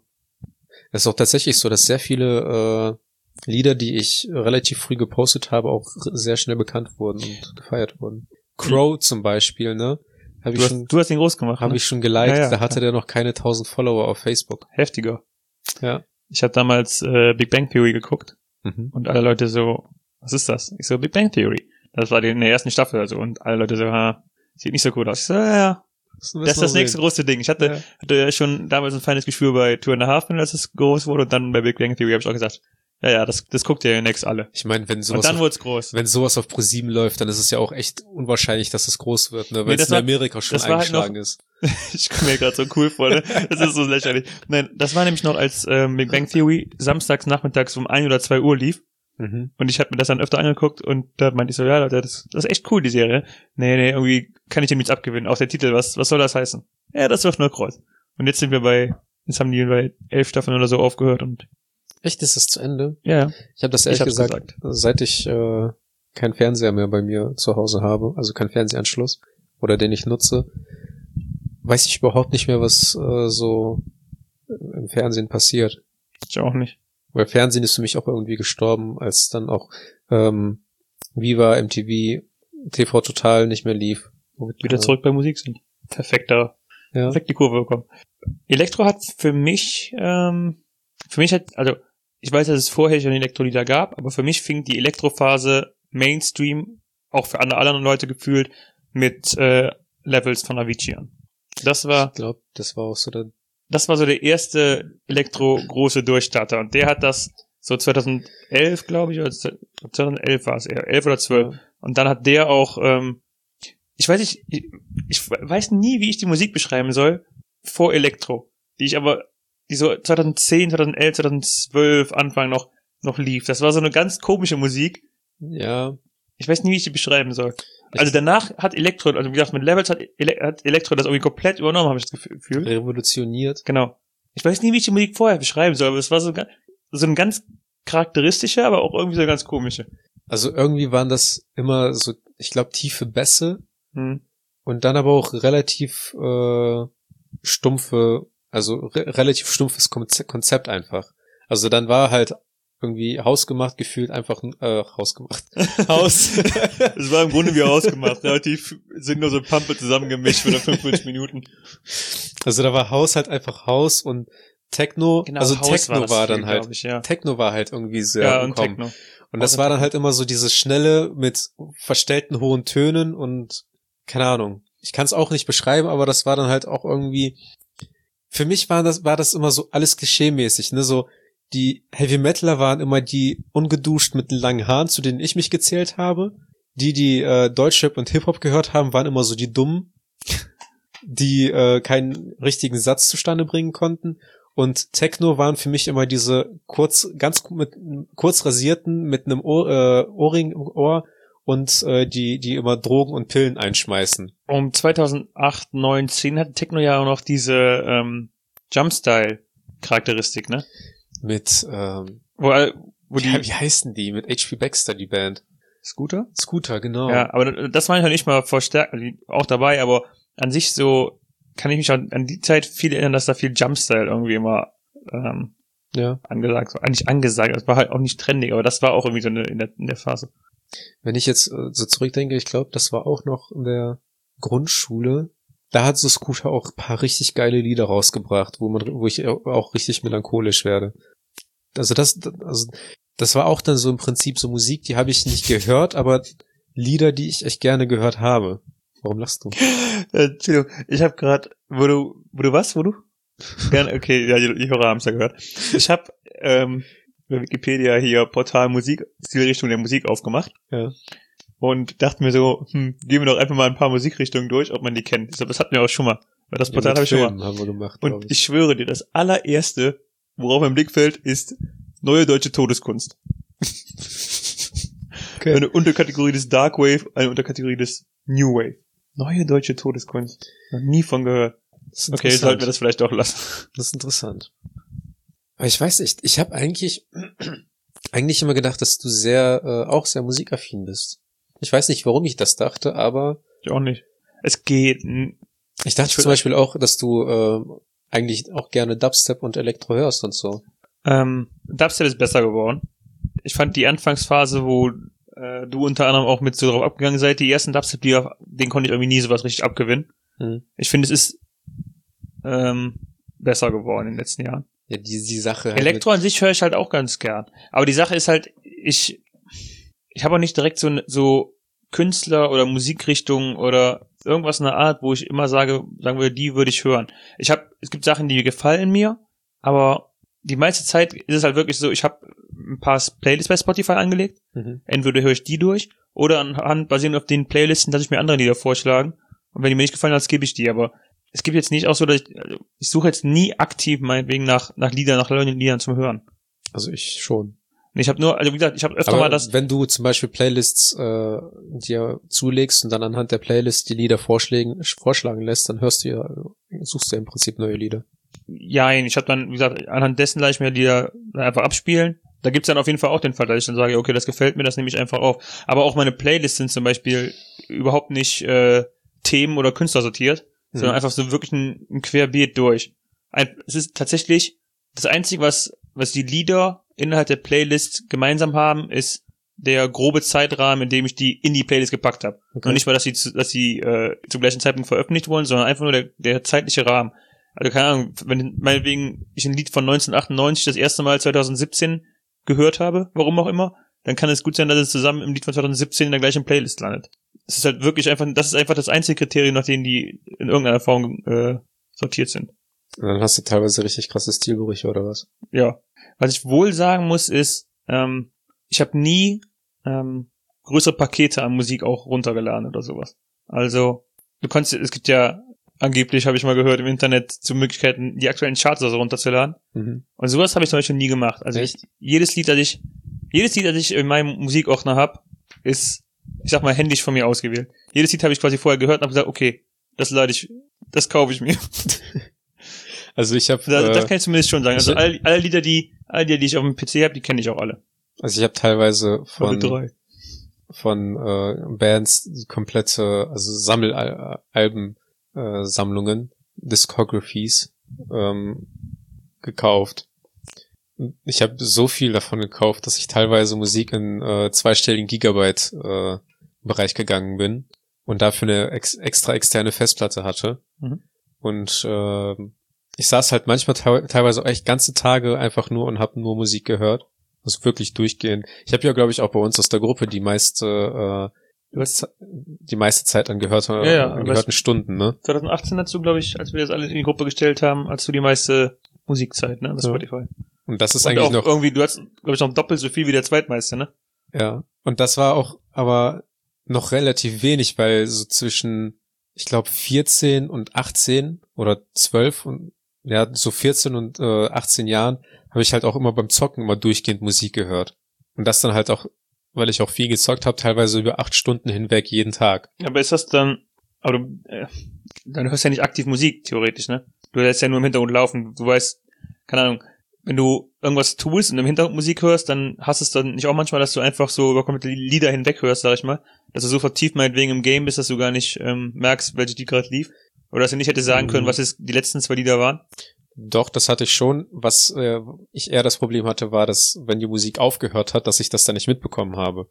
Es ist auch tatsächlich so, dass sehr viele äh, Lieder, die ich relativ früh gepostet habe, auch sehr schnell bekannt wurden und gefeiert wurden. Crow zum Beispiel, ne? Hab Du ich hast, schon, du hast ihn groß gemacht, hab ne? ich schon geliked, Ja, ja, da hatte klar. der noch keine tausend Follower auf Facebook. Heftiger. Ja. Ich habe damals äh, Big Bang Theory geguckt Mhm. und alle Leute so, was ist das? Ich so, Big Bang Theory. Das war die in der ersten Staffel also und alle Leute so, ha, sieht nicht so gut aus. Ich so, ja, ja. Das, Das ist das nächste große Ding. Ich hatte, Ja. hatte ja schon damals ein feines Gefühl bei Two and a Half Men, als es groß wurde und dann bei Big Bang Theory habe ich auch gesagt, ja, ja, das, das guckt ihr next alle. Ich meine, wenn Und sowas dann auf, wurde es groß. wenn sowas auf ProSieben läuft, dann ist es ja auch echt unwahrscheinlich, dass es groß wird, ne? Weil Nee, es das in war- Amerika schon das war halt eingeschlagen ist. Ich komme mir gerade so cool vor, ne? Das ist so lächerlich. Nein, das war nämlich noch, als ähm, Big Bang Theory samstags nachmittags um ein oder zwei Uhr lief. Mhm. Und ich habe mir das dann öfter angeguckt und da meinte ich so, ja, Leute, das, das ist echt cool, die Serie. Nee, nee, irgendwie kann ich dem nichts abgewinnen. Auch der Titel, was, was soll das heißen? Ja, das wird nur Kreuz. Und jetzt sind wir bei, jetzt haben die bei elf Staffeln oder so aufgehört und Echt, ist das zu Ende? ja, ja. Ich habe das Ich ehrlich hab's gesagt, seit ich äh, keinen Fernseher mehr bei mir zu Hause habe, also keinen Fernsehanschluss oder den ich nutze, weiß ich überhaupt nicht mehr, was äh, so im Fernsehen passiert. Ich auch nicht. Weil Fernsehen ist für mich auch irgendwie gestorben, als dann auch ähm, Viva, M T V, T V Total nicht mehr lief. Wieder zurück bei Musik sind. Perfekter, Ja. perfekt die Kurve bekommen. Elektro hat für mich, ähm, für mich hat, also ich weiß, dass es vorher schon Elektrolieder gab, aber für mich fing die Elektrophase Mainstream, auch für alle anderen Leute gefühlt, mit äh, Levels von Avicii an. Das war, Ich glaube, das war auch so der das war so der erste Elektro-große Durchstarter und der hat das so zweitausendelf, glaube ich, oder zweitausendelf war es eher, elf oder zwölf. Ja. Und dann hat der auch, ähm, ich weiß nicht, ich, ich weiß nie, wie ich die Musik beschreiben soll, vor Elektro, die ich aber, die so zweitausendzehn, zweitausendelf, zweitausendzwölf Anfang noch, noch lief. Das war so eine ganz komische Musik. Ja. Ich weiß nie, wie ich die beschreiben soll. Also danach hat Elektro, also wie gesagt, mit Levels hat, Ele- hat Elektro das irgendwie komplett übernommen, habe ich das Gefühl. Revolutioniert. Genau. Ich weiß nie, wie ich die Musik vorher beschreiben soll, aber es war so, ga- so ein ganz charakteristischer, aber auch irgendwie so ganz komische. Also irgendwie waren das immer so, ich glaube, tiefe Bässe Hm. und dann aber auch relativ äh, stumpfe, also re relativ stumpfes Konze- Konzept einfach. Also dann war halt irgendwie hausgemacht gefühlt einfach äh, hausgemacht. Haus. Es war im Grunde wie ausgemacht, relativ sinnlose Pampe zusammengemischt für fünfundfünfzig Minuten. Also da war Haus halt einfach Haus und Techno, also Haus Techno war, das viel, dann halt, glaub ich, ja. Techno war halt irgendwie sehr Ja, und gekommen. Techno. Und das war dann halt immer so dieses schnelle mit verstellten hohen Tönen und keine Ahnung. Ich kann es auch nicht beschreiben, aber das war dann halt auch irgendwie, für mich war das, war das immer so alles klischeemäßig, ne, so, die Heavy Metaler waren immer die ungeduscht mit den langen Haaren, zu denen ich mich gezählt habe. Die, die äh, Deutschrap und Hip-Hop gehört haben, waren immer so die Dummen, die äh, keinen richtigen Satz zustande bringen konnten. Und Techno waren für mich immer diese kurz, ganz mit kurz rasierten, mit einem Ohr, äh, Ohrring im Ohr und äh, die die immer Drogen und Pillen einschmeißen. Um zweitausendacht, neun, zehn hatte Techno ja auch noch diese ähm, Jumpstyle-Charakteristik, ne? Mit, ähm, Wo, wo die... ja, wie heißen die? Mit H P Baxter, die Band. Scooter? Scooter, genau. Ja, aber das war ich noch nicht mal verstärkt, auch dabei, aber an sich so kann ich mich an, an die Zeit viel erinnern, dass da viel Jumpstyle irgendwie immer ähm, ja. angesagt war. Nicht angesagt, das war halt auch nicht trendig, aber das war auch irgendwie so eine, in, der, in der Phase. Wenn ich jetzt äh, so zurückdenke, ich glaube, das war auch noch in der Grundschule. Da hat so Scooter auch ein paar richtig geile Lieder rausgebracht, wo man, wo ich auch richtig melancholisch werde. Also das, also das war auch dann so im Prinzip so Musik, die habe ich nicht gehört, aber Lieder, die ich echt gerne gehört habe. Warum lachst du? Entschuldigung, ich habe gerade, wo du, wo du was, wo du? Gerne, okay, ja, die, die Hörer haben es ja gehört. Ich habe ähm, bei Wikipedia hier Portal Musik, Stilrichtung der Musik aufgemacht. Ja. Und dachte mir so, hm, gehen wir doch einfach mal ein paar Musikrichtungen durch, ob man die kennt. Ich glaube, das hatten wir auch schon mal. Weil das Portal ja, habe ich schon mal. Haben wir gemacht, und ich. ich schwöre dir, das allererste, worauf mein Blick fällt, ist neue deutsche Todeskunst. Okay. Eine Unterkategorie des Dark Wave, eine Unterkategorie des New Wave. Neue deutsche Todeskunst. Noch nie von gehört. Okay, jetzt sollten wir das vielleicht doch lassen. Das ist interessant. Aber ich weiß nicht, ich habe eigentlich eigentlich immer gedacht, dass du sehr äh, auch sehr musikaffin bist. Ich weiß nicht, warum ich das dachte, aber ich auch nicht. Es geht. Ich dachte zum Beispiel auch, dass du äh, eigentlich auch gerne Dubstep und Elektro hörst und so. Ähm, Dubstep ist besser geworden. Ich fand die Anfangsphase, wo äh, du unter anderem auch mit so drauf abgegangen seid, die ersten Dubstep-Lieder, den konnte ich irgendwie nie sowas richtig abgewinnen. Hm. Ich finde, es ist ähm, besser geworden in den letzten Jahren. Ja, die, die Sache halt Elektro an sich höre ich halt auch ganz gern. Aber die Sache ist halt, ich ich habe auch nicht direkt so so Künstler oder Musikrichtungen oder irgendwas in der Art, wo ich immer sage, sagen würde, die würde ich hören. Ich habe, es gibt Sachen, die gefallen mir, aber die meiste Zeit ist es halt wirklich so, ich habe ein paar Playlists bei Spotify angelegt. Mhm. Entweder höre ich die durch oder anhand, basierend auf den Playlisten, dass ich mir andere Lieder vorschlagen. Und wenn die mir nicht gefallen, dann skippe ich die. Aber es gibt jetzt nicht auch so, dass ich, also ich suche jetzt nie aktiv meinetwegen nach nach Liedern, nach neuen Liedern zum Hören. Also ich schon. Ich habe nur, also wie gesagt, ich habe öfter aber mal das. Wenn du zum Beispiel Playlists äh, dir zulegst und dann anhand der Playlist die Lieder vorschlagen, vorschlagen lässt, dann hörst du ja, suchst du ja im Prinzip neue Lieder. Ja, ich habe dann, wie gesagt, anhand dessen lasse ich mir die Lieder einfach abspielen. Da gibt's dann auf jeden Fall auch den Fall, dass ich dann sage, okay, das gefällt mir, das nehme ich einfach auf. Aber auch meine Playlists sind zum Beispiel überhaupt nicht äh, Themen oder Künstler sortiert, mhm. sondern einfach so wirklich ein, ein Querbeet durch. Ein, es ist tatsächlich das Einzige, was was die Lieder innerhalb der Playlist gemeinsam haben, ist der grobe Zeitrahmen, in dem ich die in die Playlist gepackt habe. Okay. Und nicht mal, dass sie dass sie äh, zum gleichen Zeitpunkt veröffentlicht wurden, sondern einfach nur der, der zeitliche Rahmen. Also keine Ahnung, wenn meinetwegen ich ein Lied von neunzehnhundertachtundneunzig das erste Mal zweitausendsiebzehn gehört habe, warum auch immer, dann kann es gut sein, dass es zusammen im Lied von zweitausendsiebzehn in der gleichen Playlist landet. Es ist halt wirklich einfach, das ist einfach das einzige Kriterium, nach dem die in irgendeiner Form äh, sortiert sind. Und dann hast du teilweise richtig krasse Stilbrüche oder was? Ja. Was ich wohl sagen muss, ist, ähm, ich habe nie ähm, größere Pakete an Musik auch runtergeladen oder sowas. Also, du kannst, es gibt ja angeblich, habe ich mal gehört, im Internet zu Möglichkeiten, die aktuellen Charts also runterzuladen. Mhm. Und sowas habe ich zum Beispiel nie gemacht. Also ich, jedes Lied, das ich, jedes Lied, das ich in meinem Musikordner habe, ist, ich sag mal, händisch von mir ausgewählt. Jedes Lied habe ich quasi vorher gehört und habe gesagt, okay, das lade ich, das kaufe ich mir. Also ich habe das, das kann ich zumindest schon sagen. Also alle, alle Lieder, die alle Lieder, die ich auf dem P C habe, die kenne ich auch alle. Also ich habe teilweise von von äh, Bands die komplette, also Sammelalben äh, Sammlungen, Discographies ähm, gekauft. Ich habe so viel davon gekauft, dass ich teilweise Musik in äh, zweistelligen Gigabyte äh, Bereich gegangen bin und dafür eine ex- extra externe Festplatte hatte. Mhm. Und äh, ich saß halt manchmal te- teilweise auch echt ganze Tage einfach nur und habe nur Musik gehört. Also wirklich durchgehend. Ich habe ja, glaube ich, auch bei uns aus der Gruppe die meiste äh, die meiste Zeit an, gehörte, ja, ja, an gehörten Stunden, ne? zwanzig achtzehn dazu, glaube ich, als wir das alle in die Gruppe gestellt haben, als du die meiste Musikzeit, ne? Das ja. Spotify. Und das ist und eigentlich auch noch irgendwie, du hast, glaube ich, noch doppelt so viel wie der Zweitmeister, ne? Ja. Und das war auch aber noch relativ wenig, weil so zwischen, ich glaube, vierzehn und achtzehn oder zwölf und ja, so vierzehn und äh, achtzehn Jahren habe ich halt auch immer beim Zocken immer durchgehend Musik gehört. Und das dann halt auch weil ich auch viel gezockt habe, teilweise über acht Stunden hinweg jeden Tag. Aber ist das dann, aber du, äh, dann hörst du ja nicht aktiv Musik, theoretisch, ne? Du lässt ja nur im Hintergrund laufen. Du weißt, keine Ahnung, wenn du irgendwas tust und im Hintergrund Musik hörst, dann hast du es dann nicht auch manchmal, dass du einfach so über komplette Lieder hinweg hörst, sag ich mal, dass du so vertieft meinetwegen im Game bist, dass du gar nicht ähm, merkst, welche die gerade lief. Oder dass du nicht hättest sagen können, was jetzt die letzten zwei Lieder waren. Doch, das hatte ich schon. Was äh, ich eher das Problem hatte, war, dass wenn die Musik aufgehört hat, dass ich das dann nicht mitbekommen habe.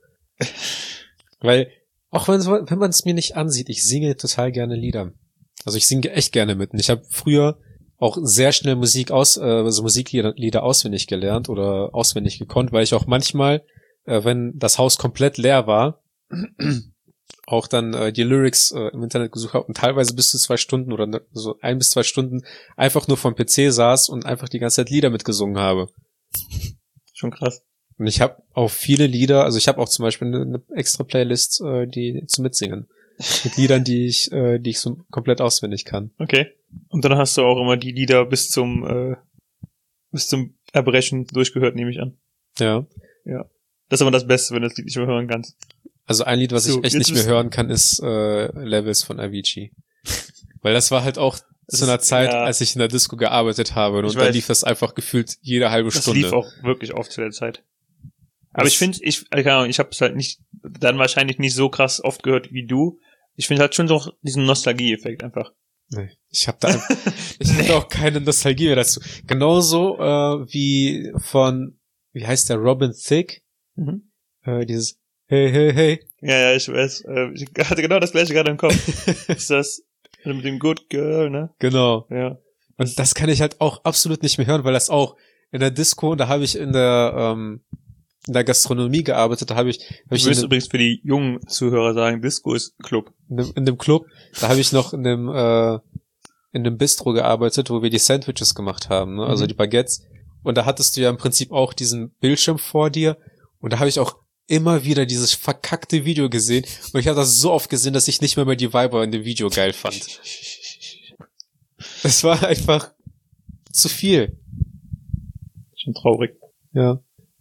Weil, auch wenn, wenn man es mir nicht ansieht, ich singe total gerne Lieder. Also ich singe echt gerne mit. Und ich habe früher auch sehr schnell Musik aus, äh, also Musiklieder Lieder auswendig gelernt oder auswendig gekonnt, weil ich auch manchmal, äh, wenn das Haus komplett leer war, auch dann äh, die Lyrics äh, im Internet gesucht habe und teilweise bis zu zwei Stunden oder ne, so ein bis zwei Stunden einfach nur vom P C saß und einfach die ganze Zeit Lieder mitgesungen habe. Schon krass. Und ich habe auch viele Lieder, also ich habe auch zum Beispiel eine, eine extra Playlist, äh, die zum Mitsingen. Mit Liedern, die ich, äh, die ich so komplett auswendig kann. Okay. Und dann hast du auch immer die Lieder bis zum äh, bis zum Erbrechen durchgehört, nehme ich an. Ja. Ja. Das ist aber das Beste, wenn du das Lied nicht mehr hören kannst. Also ein Lied, was so, ich echt nicht mehr hören kann, ist äh, Levels von Avicii. Weil das war halt auch das zu einer ist, Zeit, ja. als ich in der Disco gearbeitet habe. Und da lief das einfach gefühlt jede halbe das Stunde. Das lief auch wirklich oft zu der Zeit. Aber das ich finde, ich keine Ahnung, ich habe es halt nicht, dann wahrscheinlich nicht so krass oft gehört wie du. Ich finde halt schon so diesen Nostalgie-Effekt einfach. Nee, ich habe da, ich nee. habe auch keine Nostalgie mehr dazu. Genauso äh, wie von, wie heißt der, Robin Thicke? Mhm. Äh, dieses Hey, hey, hey. Ja, ja, ich weiß. Äh, ich hatte genau das gleiche gerade im Kopf. Ist das mit dem Good Girl, ne? Genau. Ja. Und das kann ich halt auch absolut nicht mehr hören, weil das auch in der Disco, da habe ich in der ähm, in der Gastronomie gearbeitet, da habe ich... Hab ich würde übrigens für die jungen Zuhörer sagen, Disco ist Club. In dem, in dem Club, da habe ich noch in dem äh, in dem Bistro gearbeitet, wo wir die Sandwiches gemacht haben, ne? Also mhm. die Baguettes. Und da hattest du ja im Prinzip auch diesen Bildschirm vor dir und da habe ich auch immer wieder dieses verkackte Video gesehen und ich habe das so oft gesehen, dass ich nicht mehr mehr die Viber in dem Video geil fand. Es war einfach zu viel. Schon traurig. Ja.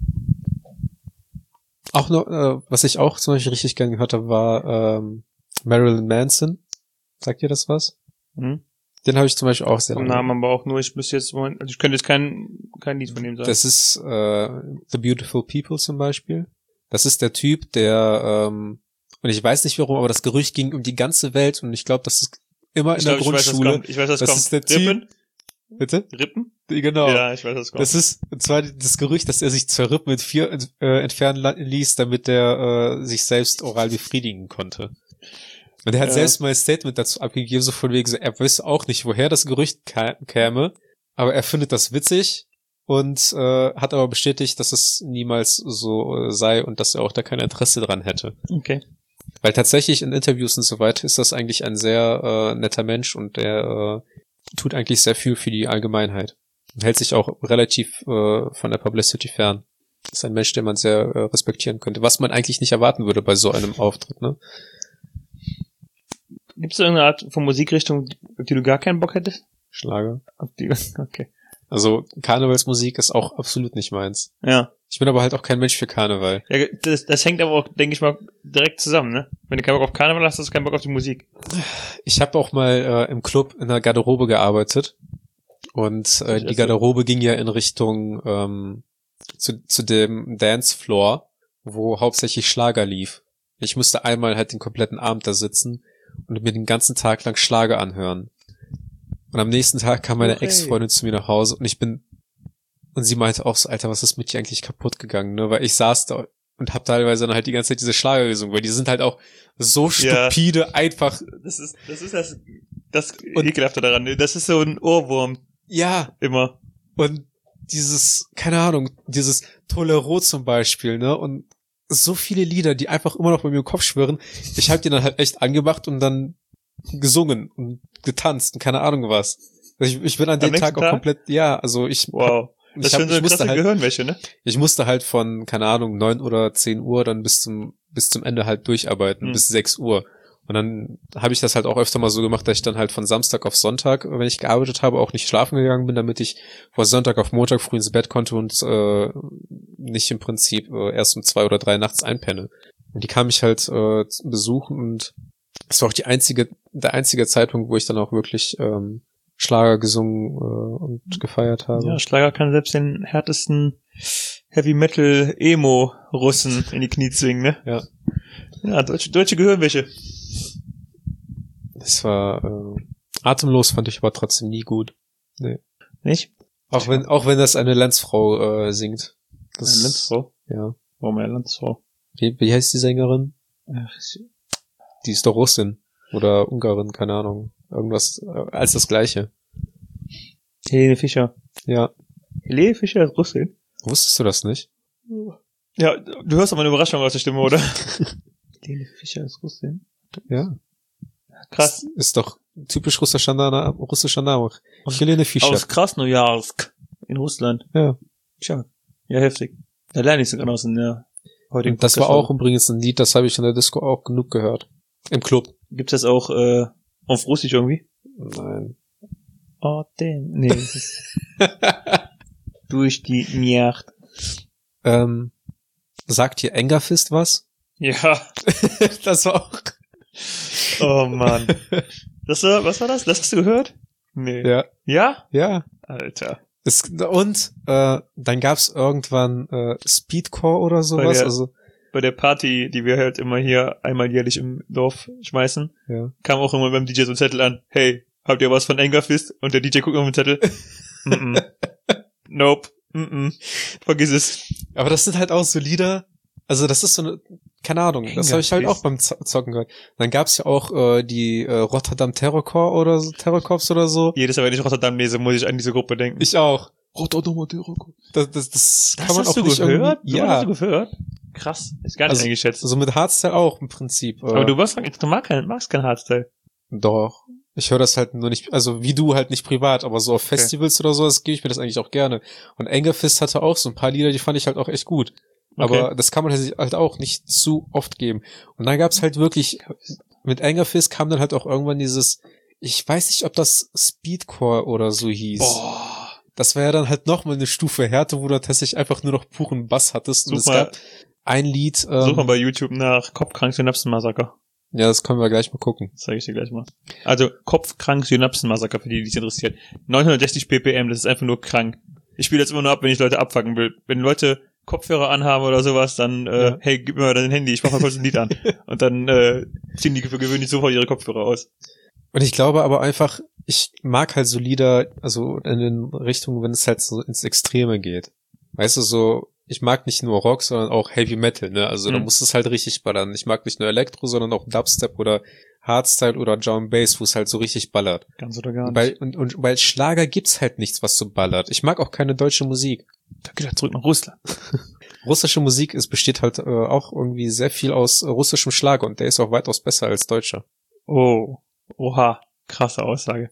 Auch noch, äh, was ich auch zum Beispiel richtig gern gehört habe, war ähm, Marilyn Manson. Sagt ihr das was? Mhm. Den habe ich zum Beispiel auch sehr lange. Namen aber auch nur, ich müsste jetzt, also ich könnte jetzt kein kein Lied von ihm sagen. Das ist äh, The Beautiful People zum Beispiel. Das ist der Typ, der, ähm, und ich weiß nicht warum, aber das Gerücht ging um die ganze Welt und ich glaube, das ist immer ich in glaub, der Grundschule. Ich weiß, was kommt. Ich weiß, was das kommt. Ist der Typ. Rippen? Bitte? Rippen? Genau. Ja, ich weiß, was kommt. Das ist, und zwar das Gerücht, dass er sich zwei Rippen mit vier äh, entfernen ließ, damit er äh, sich selbst oral befriedigen konnte. Und er hat ja. selbst mal ein Statement dazu abgegeben, so von wegen, so, er wüsste auch nicht, woher das Gerücht kä- käme, aber er findet das witzig und äh, hat aber bestätigt, dass es niemals so äh, sei und dass er auch da kein Interesse dran hätte. Okay. Weil tatsächlich in Interviews und so weiter ist das eigentlich ein sehr äh, netter Mensch und der äh, tut eigentlich sehr viel für die Allgemeinheit. Und hält sich auch relativ äh, von der Publicity fern. Ist ein Mensch, den man sehr äh, respektieren könnte, was man eigentlich nicht erwarten würde bei so einem Auftritt, ne? Gibt es irgendeine Art von Musikrichtung, auf die du gar keinen Bock hättest? Schlager. Auf die, okay. Also Karnevalsmusik ist auch absolut nicht meins. Ja. Ich bin aber halt auch kein Mensch für Karneval. Ja, das, das hängt aber auch, denke ich mal, direkt zusammen, ne? Wenn du keinen Bock auf Karneval hast, hast du keinen Bock auf die Musik. Ich habe auch mal äh, im Club in der Garderobe gearbeitet und äh, die Garderobe ging ja in Richtung ähm, zu, zu dem Dancefloor, wo hauptsächlich Schlager lief. Ich musste einmal halt den kompletten Abend da sitzen und mir den ganzen Tag lang Schlager anhören. Und am nächsten Tag kam meine okay. Ex-Freundin zu mir nach Hause und ich bin, und sie meinte auch so, Alter, was ist mit dir eigentlich kaputt gegangen, ne? Weil ich saß da und hab teilweise dann halt die ganze Zeit diese Schlager gesungen, weil die sind halt auch so stupide, ja. einfach. Das ist, das ist das, das Ekelhafte daran, ne? Das ist so ein Ohrwurm. Ja. Immer. Und dieses, keine Ahnung, dieses Tolero zum Beispiel, ne? Und so viele Lieder, die einfach immer noch bei mir im Kopf schwirren. Ich hab die dann halt echt angemacht und dann gesungen und getanzt und keine Ahnung was. Ich, ich bin an dem Tag auch Tag? komplett, ja, also ich. Wow. Hab, das ist schon so eine krasse halt, Gehirnwäsche, ne? Ich musste halt von, keine Ahnung, neun oder zehn Uhr dann bis zum, bis zum Ende halt durcharbeiten, hm. bis sechs Uhr. Und dann habe ich das halt auch öfter mal so gemacht, dass ich dann halt von Samstag auf Sonntag, wenn ich gearbeitet habe, auch nicht schlafen gegangen bin, damit ich von Sonntag auf Montag früh ins Bett konnte und äh, nicht im Prinzip äh, erst um zwei oder drei nachts einpenne. Und die kam ich halt äh, besuchen und es war auch die einzige, der einzige Zeitpunkt, wo ich dann auch wirklich ähm, Schlager gesungen äh, und gefeiert habe. Ja, Schlager kann selbst den härtesten Heavy Metal Emo Russen in die Knie zwingen, ne? Ja. Ja, deutsche, deutsche Gehirnwäsche. Das war äh, atemlos, fand ich aber trotzdem nie gut. Nee. Nicht? Auch wenn auch wenn das eine Landsfrau äh, singt. Das, Eine Landsfrau? Ja. Warum eine Landsfrau? Wie, wie heißt die Sängerin? Ach, Die ist doch Russin oder Ungarin, keine Ahnung. Irgendwas äh, als das Gleiche. Helene Fischer. Ja. Helene Fischer ist Russin? Wusstest du das nicht? Ja, du hörst aber eine Überraschung aus der Stimme, oder? Helene Fischer ist Russin? Ja. Krass. Ist, ist doch typisch russischer Name, russischer Name. Helene Fischer. Aus Krasnojarsk in Russland. Ja. Tja. Ja, heftig. Da lerne ich sogar noch aus in der heutigen Und das war Podcast-Folge. auch übrigens ein Lied, das habe ich in der Disco auch genug gehört. Im Club. Gibt's das auch äh, auf Russisch irgendwie? Nein. Oh, damn. Nee, das ist durch die Nacht. Ähm, sagt dir Engerfist was? Ja. Das war auch. Oh Mann. Das war, was war das? Das hast du gehört? Nee. Ja. Ja? Ja. Alter. Es, und äh, dann gab's irgendwann äh, Speedcore oder sowas. der- Also Bei der Party, die wir halt immer hier einmal jährlich im Dorf schmeißen, ja. kam auch immer beim D J so ein Zettel an. Hey, habt ihr was von Engerfist? Und der D J guckt auf den Zettel. mm -mm. Nope. Mm -mm. Vergiss es. Aber das sind halt auch so Lieder. Also das ist so eine, keine Ahnung, das habe ich halt Engerfist. auch beim Z- Zocken gehört. Dann gab's ja auch äh, die äh, Rotterdam Terrorcorps oder so, Terrorcorps oder so. Jedes Mal, wenn ich Rotterdam lese, muss ich an diese Gruppe denken. Ich auch. Rotterdam Terrorcorps. Das, das, das, Das kann man hast auch du nicht gehört? irgendwie. So Ja. hast du gehört? Krass. Ist gar nicht Also- eingeschätzt. Also mit Hardstyle auch im Prinzip. Äh, Aber du warst, du magst kein, magst kein Hardstyle. Doch. Ich höre das halt nur nicht, also wie du halt nicht privat, aber so auf Okay. Festivals oder so, das gebe ich mir das eigentlich auch gerne. Und Engerfist hatte auch so ein paar Lieder, die fand ich halt auch echt gut. Okay. Aber das kann man halt halt auch nicht zu oft geben. Und dann gab's halt wirklich, mit Engerfist kam dann halt auch irgendwann dieses, ich weiß nicht, ob das Speedcore oder so hieß. Boah. Das war ja dann halt nochmal eine Stufe härter, wo du tatsächlich einfach nur noch puren Bass hattest. Und Such es mal, gab ein Lied, ähm, such mal bei YouTube nach Kopfkrank-Synapsen-Massaker. ja, das können wir gleich mal gucken. Das zeige ich dir gleich mal. Also, Kopfkrank-Synapsen-Massaker, für die, die es interessiert. neunhundertsechzig B P M, das ist einfach nur krank. Ich spiele das immer nur ab, wenn ich Leute abfucken will. Wenn Leute Kopfhörer anhaben oder sowas, dann, äh, Ja. hey, gib mir mal dein Handy, ich mach mal kurz ein Lied an. Und dann, äh, ziehen die für gewöhnlich sofort ihre Kopfhörer aus. Und ich glaube aber einfach, ich mag halt so Lieder, also in den Richtungen, wenn es halt so ins Extreme geht. Weißt du, so, ich mag nicht nur Rock, sondern auch Heavy Metal, ne? Also da Mhm. muss es halt richtig ballern. Ich mag nicht nur Elektro, sondern auch Dubstep oder Hardstyle oder Drum Bass, wo es halt so richtig ballert. Ganz oder gar nicht. Weil, und, und weil Schlager gibt's halt nichts, was so ballert. Ich mag auch keine deutsche Musik. Dann geht er zurück nach Russland. Russische Musik, es besteht halt äh, auch irgendwie sehr viel aus äh, russischem Schlager und der ist auch weitaus besser als deutscher. Oh. Oha. Krasse Aussage.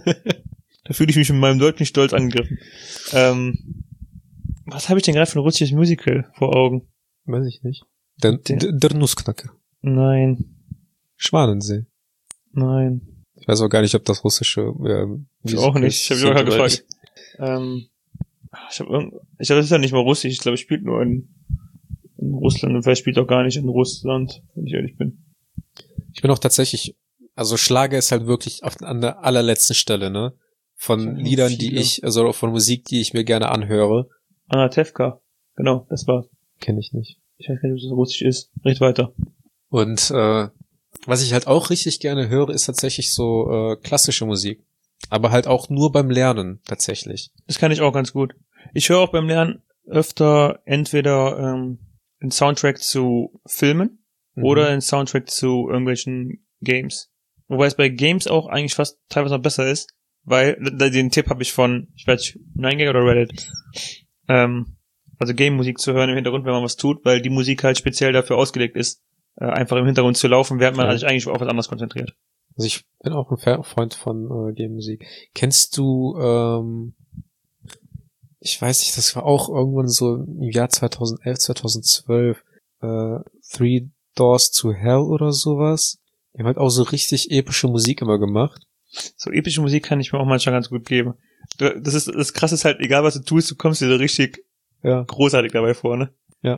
Da fühle ich mich mit meinem deutschen Stolz angegriffen. Ähm, was habe ich denn gerade für ein russisches Musical vor Augen? Weiß ich nicht. Der, Der- der, der Nussknacker. Nein. Schwanensee. Nein. Ich weiß auch gar nicht, ob das russische äh, Ich auch nicht. Ich habe mich auch gerade gefragt. Ähm, ich habe irgend... Ich glaube, das ist ja nicht mal russisch. Ich glaube, es spielt nur in, in Russland und vielleicht spielt auch gar nicht in Russland, wenn ich ehrlich bin. Ich bin auch tatsächlich, also Schlager ist halt wirklich auf, an der allerletzten Stelle, ne? Von Ja, Liedern, die viele. ich, also von Musik, die ich mir gerne anhöre. Anatevka. Genau, das war's. Kenne ich nicht. Ich weiß gar nicht, ob das russisch ist. Red weiter. Und äh, was ich halt auch richtig gerne höre, ist tatsächlich so äh, klassische Musik. Aber halt auch nur beim Lernen, tatsächlich. Das kann ich auch ganz gut. Ich höre auch beim Lernen öfter entweder ähm, einen Soundtrack zu Filmen Mhm. oder einen Soundtrack zu irgendwelchen Games. Wobei es bei Games auch eigentlich fast teilweise noch besser ist, weil d- den Tipp habe ich von, ich weiß nicht, neun gag oder Reddit, ähm, also Game-Musik zu hören im Hintergrund, wenn man was tut, weil die Musik halt speziell dafür ausgelegt ist, äh, einfach im Hintergrund zu laufen, während man Ja. sich eigentlich auf was anderes konzentriert. Also ich bin auch ein Fan- Freund von äh, Game-Musik. Kennst du, ähm, ich weiß nicht, das war auch irgendwann so im Jahr zweitausendelf, zweitausendzwölf, äh, Three Doors to Hell oder sowas. Die haben halt auch so richtig epische Musik immer gemacht. So epische Musik kann ich mir auch manchmal ganz gut geben. Du, das ist, das Krasse ist halt, egal was du tust, du kommst dir so richtig Ja. großartig dabei vor, ne? Ja.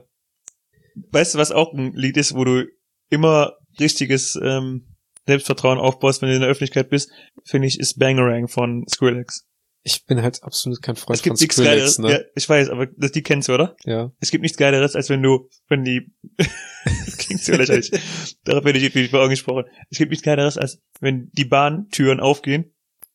Weißt du, was auch ein Lied ist, wo du immer richtiges ähm, Selbstvertrauen aufbaust, wenn du in der Öffentlichkeit bist, finde ich, ist Bangarang von Skrillex. Ich bin halt absolut kein Freund Es gibt von nichts Skrillex, Geileres, ne? ja, ich weiß, aber das, die kennst du, oder? Ja. Es gibt nichts Geileres, als wenn du, wenn die, das klingt so lächerlich, darauf werde ich irgendwie vor angesprochen. Es gibt nichts Geileres, als wenn die Bahntüren aufgehen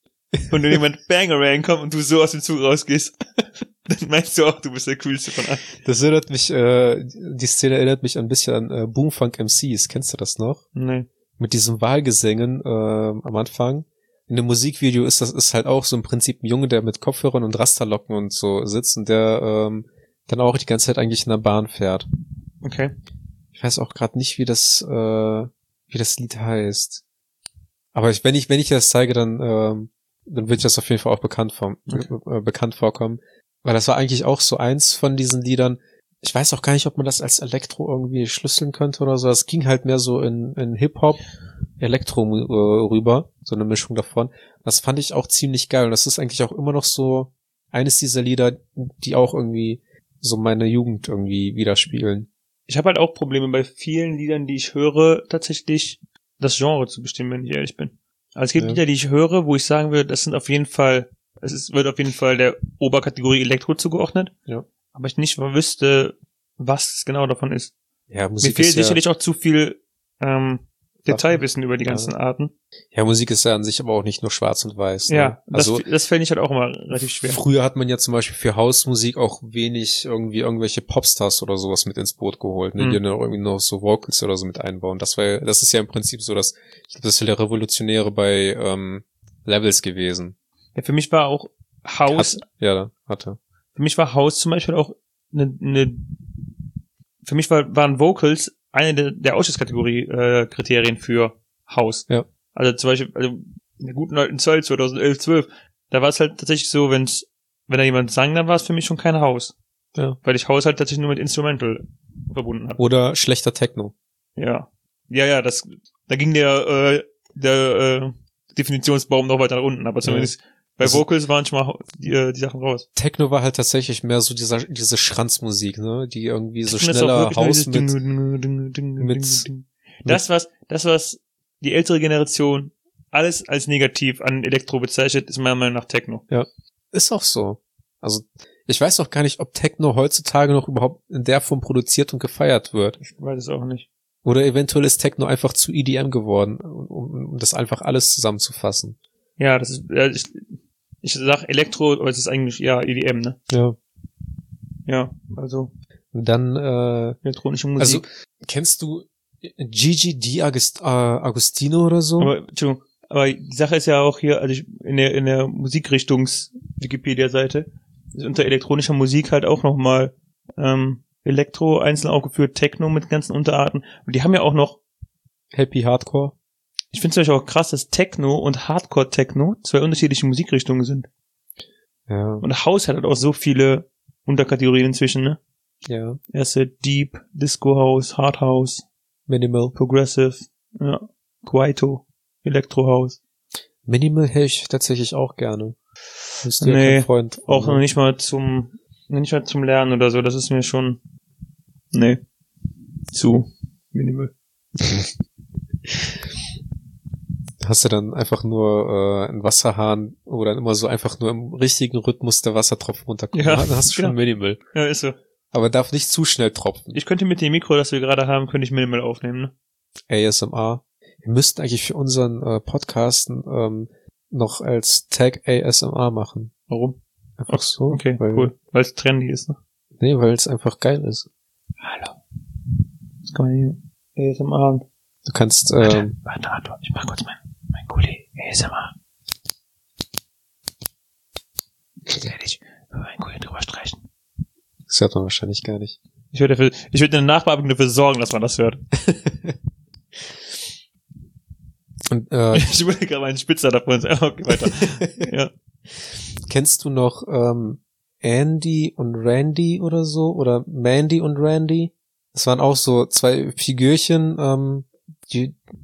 und dann jemand Bangarang kommt und du so aus dem Zug rausgehst. Dann meinst du auch, du bist der Coolste von allen. Das erinnert mich, äh, die Szene erinnert mich ein bisschen an äh, Boomfunk M Cs. Kennst du das noch? Nee. Mit diesen Wahlgesängen äh, am Anfang. In dem Musikvideo ist das ist halt auch so im Prinzip ein Junge, der mit Kopfhörern und Rasterlocken und so sitzt und der ähm, dann auch die ganze Zeit eigentlich in der Bahn fährt. Okay. Ich weiß auch gerade nicht, wie das äh, wie das Lied heißt. Aber ich, wenn ich wenn ich das zeige, dann ähm, dann wird das auf jeden Fall auch bekannt vom Okay. äh, bekannt vorkommen. Weil das war eigentlich auch so eins von diesen Liedern. Ich weiß auch gar nicht, ob man das als Elektro irgendwie schlüsseln könnte oder so. Es ging halt mehr so in, in Hip-Hop, Elektro äh, rüber. So eine Mischung davon. Das fand ich auch ziemlich geil. Und das ist eigentlich auch immer noch so eines dieser Lieder, die auch irgendwie so meine Jugend irgendwie widerspiegeln. Ich habe halt auch Probleme bei vielen Liedern, die ich höre, tatsächlich das Genre zu bestimmen, wenn ich ehrlich bin. Also es gibt Ja. Lieder, die ich höre, wo ich sagen würde, das sind auf jeden Fall, es ist, wird auf jeden Fall der Oberkategorie Elektro zugeordnet. Ja. Aber ich nicht mal wüsste, was es genau davon ist. Ja, Mir Musik fehlt ist ja, sicherlich auch zu viel ähm, Detailwissen über die ganzen Ja. Arten. ja, Musik ist ja an sich aber auch nicht nur schwarz und weiß. Ne? Ja, also das, das fände ich halt auch immer relativ schwer. früher hat man ja zum Beispiel für Hausmusik auch wenig irgendwie irgendwelche Popstars oder sowas mit ins Boot geholt, ne? Mhm. Die dann irgendwie noch so Vocals oder so mit einbauen. Das war ja, das ist ja im Prinzip so, dass ich glaube, das ist ja der Revolutionäre bei ähm, Levels gewesen. Ja, für mich war auch House, Hat, ja, hatte. für mich war House zum Beispiel auch eine, eine für mich war, waren Vocals eine der, der Ausschusskategorie äh, Kriterien für House. Ja. Also zum Beispiel, also in der guten alten Zeit, zweitausendelf, zwölf, da war es halt tatsächlich so, wenn's, wenn da jemand sang, dann war es für mich schon kein House. Ja. Weil ich House halt tatsächlich nur mit Instrumental verbunden habe. Oder schlechter Techno. Ja. Ja, ja, das, da ging der, äh, der, äh, Definitionsbaum noch weiter nach unten, aber zumindest bei Also- Vocals waren schon mal die, äh, die Sachen raus. Techno war halt tatsächlich mehr so dieser, diese Schranzmusik, ne? Die irgendwie so Ich finde das schneller auch wirklich nur Haus dieses mit, Ding, Ding, Ding, Ding, mit- Ding. Das, was, das, was die ältere Generation alles als negativ an Elektro bezeichnet, ist meiner Meinung nach Techno. ist auch so. Also, ich weiß auch gar nicht, ob Techno heutzutage noch überhaupt in der Form produziert und gefeiert wird. Ich weiß es auch nicht. Oder eventuell ist Techno einfach zu E D M geworden, um, um das einfach alles zusammenzufassen. Ja, das ist, ja, ich, ich sag Elektro, aber es ist eigentlich ja E D M, ne? Ja. Ja, also Und dann, äh, elektronische also, Musik. kennst du Gigi Di Agust, äh, Agostino oder so? aber, Entschuldigung, aber die Sache ist ja auch hier, also ich, in der, in der Musikrichtungs-Wikipedia-Seite ist unter elektronischer Musik halt auch nochmal, ähm, Elektro einzeln aufgeführt, Techno mit ganzen Unterarten. Und die haben ja auch noch, Happy Hardcore? ich finde es zum Beispiel auch krass, dass Techno und Hardcore-Techno zwei unterschiedliche Musikrichtungen sind. Ja, Und House hat halt auch so viele Unterkategorien inzwischen, ne? ja. Erste Deep, Disco House, Hard House, Minimal. Progressive, ja, Kwaito, Electro House. Minimal höre ich tatsächlich auch gerne. Bist du ja Nee, kein Freund von, Auch ne? noch nicht mal zum, noch nicht mal zum Lernen oder so, das ist mir schon, nee, zu minimal. Hast du dann einfach nur äh, einen Wasserhahn, wo dann immer so einfach nur im richtigen Rhythmus der Wassertropfen runterkommt. Ja, Dann hast du schon genau. Minimal. Ja, ist so. Aber darf nicht zu schnell tropfen. Ich könnte mit dem Mikro, das wir gerade haben, könnte ich minimal aufnehmen, ne? A S M R. Wir müssten eigentlich für unseren äh, Podcast ähm, noch als Tag A S M R machen. Warum? Einfach so. Okay, weil, cool. Weil es trendy ist, ne? Nee, weil es einfach geil ist. Hallo. Das kann man hier A S M R. Du kannst, ähm, Warte, warte, ich mach kurz mein, mein Kollege A S M R. Ganz ehrlich, mein Kollege drüber streichen. das hört man wahrscheinlich gar nicht. Ich würde dafür, ich würde in der Nachbearbeitung dafür sorgen, dass man das hört. Und äh, Ich wurde gerade meinen Spitzer davon. Okay, weiter. Ja. kennst du noch ähm, Andy und Randy oder so? Oder Mandy und Randy? Das waren auch so zwei Figürchen, ähm, die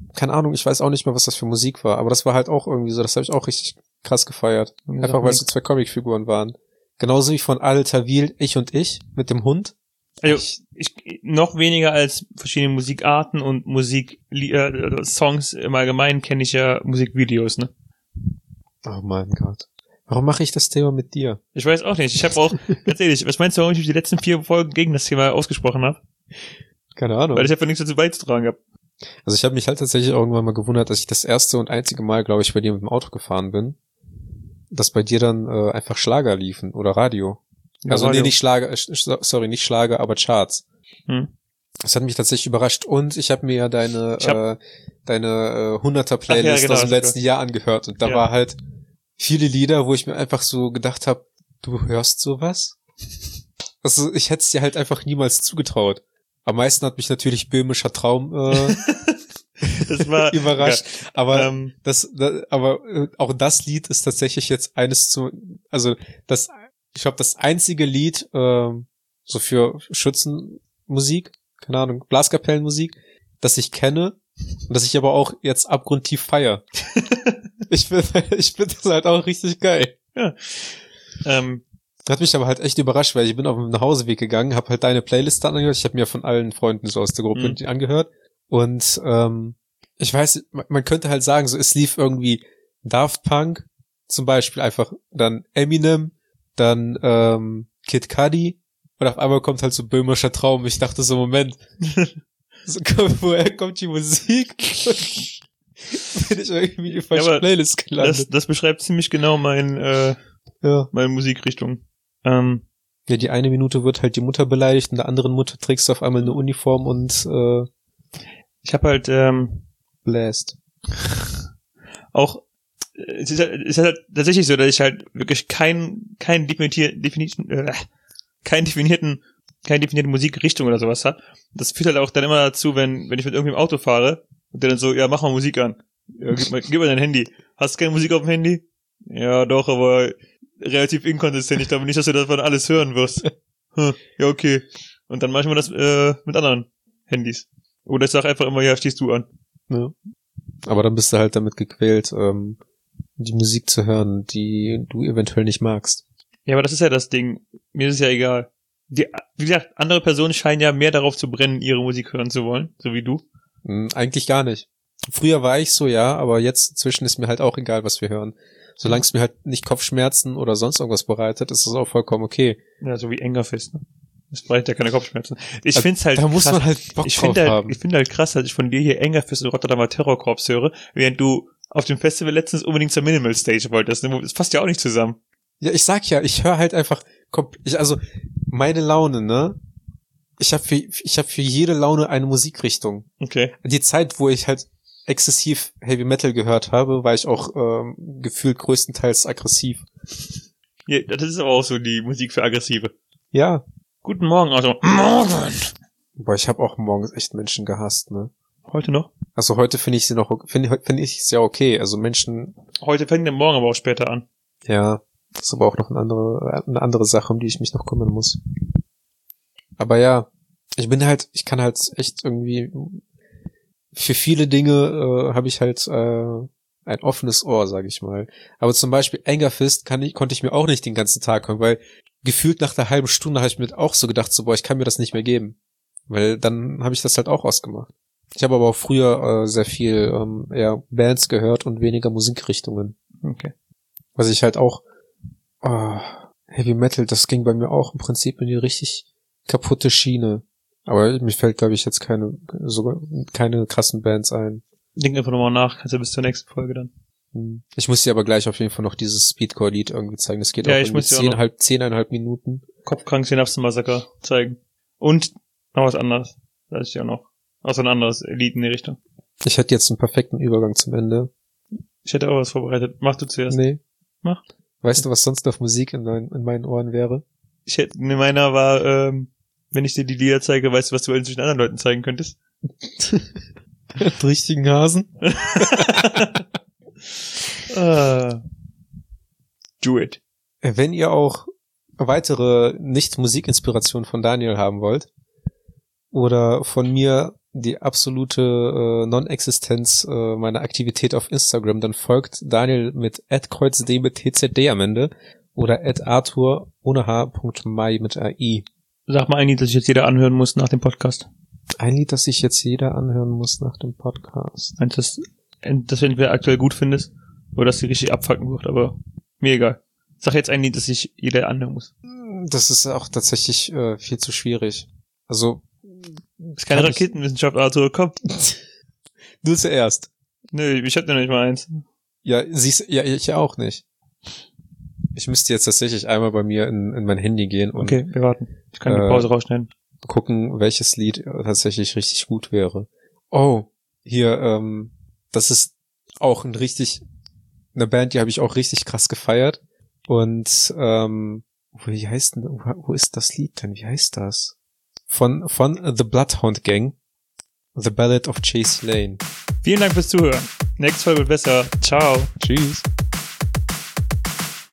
keine Ahnung, ich weiß auch nicht mehr, was das für Musik war, aber das war halt auch irgendwie so, das habe ich auch richtig krass gefeiert. Ja, Einfach weil es so zwei Comicfiguren waren. Genauso wie von Al Tawil, Ich und Ich mit dem Hund. Also ich, ich noch weniger als verschiedene Musikarten und Musik äh, Songs im Allgemeinen kenne ich ja Musikvideos, ne? Oh mein Gott. Warum mache ich das Thema mit dir? Ich weiß auch nicht. Ich habe auch, ganz ehrlich, was meinst du, warum ich die letzten vier Folgen gegen das Thema ausgesprochen habe? Keine Ahnung. Weil ich einfach nichts dazu beizutragen habe. Also ich habe mich halt tatsächlich irgendwann mal gewundert, dass ich das erste und einzige Mal, glaube ich, bei dir mit dem Auto gefahren bin, dass bei dir dann äh, einfach Schlager liefen oder Radio. Ja, also Radio. nee, nicht Schlager, äh, sorry, nicht Schlager, aber Charts. Hm. Das hat mich tatsächlich überrascht. Und ich habe mir ja deine Ich hab- äh, deine äh, hunderter-Playlist Ach ja, genau, aus dem das hab letzten Jahr angehört. Und da Ja. war halt viele Lieder, wo ich mir einfach so gedacht habe, du hörst sowas? Also ich hätte es dir halt einfach niemals zugetraut. Am meisten hat mich natürlich Böhmischer Traum äh, Das war überrascht. Aber Ja, ähm, das, da, aber äh, auch das Lied ist tatsächlich jetzt eines zu, also das, ich glaube, das einzige Lied ähm, so für Schützenmusik, keine Ahnung, Blaskapellenmusik, das ich kenne und das ich aber auch jetzt abgrundtief feier. ich finde, ich finde das halt auch richtig geil. ähm, Hat mich aber halt echt überrascht, weil ich bin auf dem Nachhauseweg gegangen, habe halt deine Playlist dann angehört. Ich habe mir von allen Freunden so aus der Gruppe Mhm. die angehört. Und ähm, ich weiß, man man könnte halt sagen, so es lief irgendwie Daft Punk, zum Beispiel einfach dann Eminem, dann ähm, Kid Cudi und auf einmal kommt halt so Böhmischer Traum. Ich dachte so, Moment, so, woher kommt die Musik? Bin ich irgendwie in die falsche Ja, aber Playlist das, gelandet. das beschreibt ziemlich genau mein, äh, Ja. meine Musikrichtung. Ähm, Ja, die eine Minute wird halt die Mutter beleidigt, in der anderen Mutter trägst du auf einmal eine Uniform und äh, ich habe halt ähm, bläst. auch äh, es ist, halt, es ist halt tatsächlich so, dass ich halt wirklich keinen keinen definier, definition, äh, keinen definierten keine definierte Musikrichtung oder sowas hat. Das führt halt auch dann immer dazu, wenn wenn ich mit irgendeinem Auto fahre und der dann so, ja, mach mal Musik an. Ja, gib mal, gib mal dein Handy. Hast du keine Musik auf dem Handy? Ja, doch, aber relativ inkonsistent. Ich glaube nicht, dass du davon alles hören wirst. Hm, ja, okay. Und dann manchmal das äh, mit anderen Handys. Oder ich sag einfach immer, ja, stehst du an. Ja. Aber dann bist du halt damit gequält, ähm, die Musik zu hören, die du eventuell nicht magst. Ja, aber das ist ja das Ding. Mir ist es ja egal. Die, wie gesagt, andere Personen scheinen ja mehr darauf zu brennen, ihre Musik hören zu wollen, so wie du. Hm, eigentlich gar nicht. Früher war ich so, ja, aber jetzt inzwischen ist mir halt auch egal, was wir hören. Solange es mir halt nicht Kopfschmerzen oder sonst irgendwas bereitet, ist das auch vollkommen okay. Ja, so wie Engerfist, ne? Das bereitet ja keine Kopfschmerzen. Ich Also, find's halt da muss krass. man halt Bock ich drauf finde halt, haben. ich finde halt krass, dass ich von dir hier Engerfist und Rotterdamer Terrorkorps höre, während du auf dem Festival letztens unbedingt zur Minimal Stage wolltest. Das passt ja auch nicht zusammen. Ja, ich sag ja, ich höre halt einfach, komp- ich, also meine Laune, ne? Ich habe für, ich habe für jede Laune eine Musikrichtung. Okay. Die Zeit, wo ich halt exzessiv Heavy Metal gehört habe, war ich auch ähm, gefühlt größtenteils aggressiv. Ja, das ist aber auch so die Musik für Aggressive. Ja. Guten Morgen, also Morgen. Boah, ich habe auch morgens echt Menschen gehasst, ne? Heute noch? Also heute finde ich sie noch, finde finde ich es ja okay. Also Menschen, Heute fängt der Morgen aber auch später an. ja, das ist aber auch noch eine andere, eine andere Sache, um die ich mich noch kümmern muss. Aber ja, ich bin halt, ich kann halt echt irgendwie, für viele Dinge äh, habe ich halt äh, ein offenes Ohr, sag ich mal. Aber zum Beispiel Engerfist kann ich, konnte ich mir auch nicht den ganzen Tag hören, weil gefühlt nach einer halben Stunde habe ich mir auch so gedacht, so boah, ich kann mir das nicht mehr geben. Weil dann habe ich das halt auch ausgemacht. Ich habe aber auch früher äh, sehr viel ähm, eher Bands gehört und weniger Musikrichtungen. Okay. Was ich halt auch oh, Heavy Metal, das ging bei mir auch im Prinzip in die richtig kaputte Schiene. Aber mir fällt, glaube ich, jetzt keine sogar keine krassen Bands ein. Denk einfach nochmal nach, kannst du bis zur nächsten Folge dann. Hm. Ich muss dir aber gleich auf jeden Fall noch dieses Speedcore-Lied irgendwie zeigen. Das geht Ja, auch ich irgendwie muss dir auch zehn, noch- halb, zehneinhalb Minuten. Kopfkrank Synapsenmassaker zeigen. Und noch was anderes. Da ist ja noch. Also ein anderes Lied in die Richtung. Ich hätte jetzt einen perfekten Übergang zum Ende. Ich hätte auch was vorbereitet. Mach du zuerst. Nee. Mach. Weißt du, was sonst auf Musik in, mein, in meinen Ohren wäre? Ich hätte, ne, meiner war, ähm, wenn ich dir die Lieder zeige, weißt du, was du inzwischen anderen Leuten zeigen könntest? Richtigen Hasen? Ah. Do it. Wenn ihr auch weitere Nicht-Musik-Inspirationen von Daniel haben wollt oder von mir die absolute äh, Non-Existenz äh, meiner Aktivität auf Instagram, dann folgt Daniel mit at kreuzzd mit tzd am Ende oder at arthur ohne h.mai mit ai. Sag mal ein Lied, das sich jetzt jeder anhören muss nach dem Podcast. Ein Lied, das sich jetzt jeder anhören muss nach dem Podcast. Eins, das, das du entweder aktuell gut findest oder das dir richtig abfucken wird, aber mir egal. Sag jetzt ein Lied, das sich jeder anhören muss. Das ist auch tatsächlich äh, viel zu schwierig. Also ist keine Raketenwissenschaft, Arthur, komm. Du zuerst. Nö, ich hab noch nicht mal eins. Ja, siehst ja, ich auch nicht. Ich müsste jetzt tatsächlich einmal bei mir in, in mein Handy gehen und okay, wir warten. Ich kann die äh, Pause rausschneiden. Gucken, welches Lied tatsächlich richtig gut wäre. Oh, hier, ähm, das ist auch ein richtig, eine Band, die habe ich auch richtig krass gefeiert. Und ähm, wie heißt denn, wo ist das Lied denn? Wie heißt das? Von von The Bloodhound Gang, The Ballad of Chase Lane. Vielen Dank fürs Zuhören. Nächstes Mal wird besser. Ciao. Tschüss.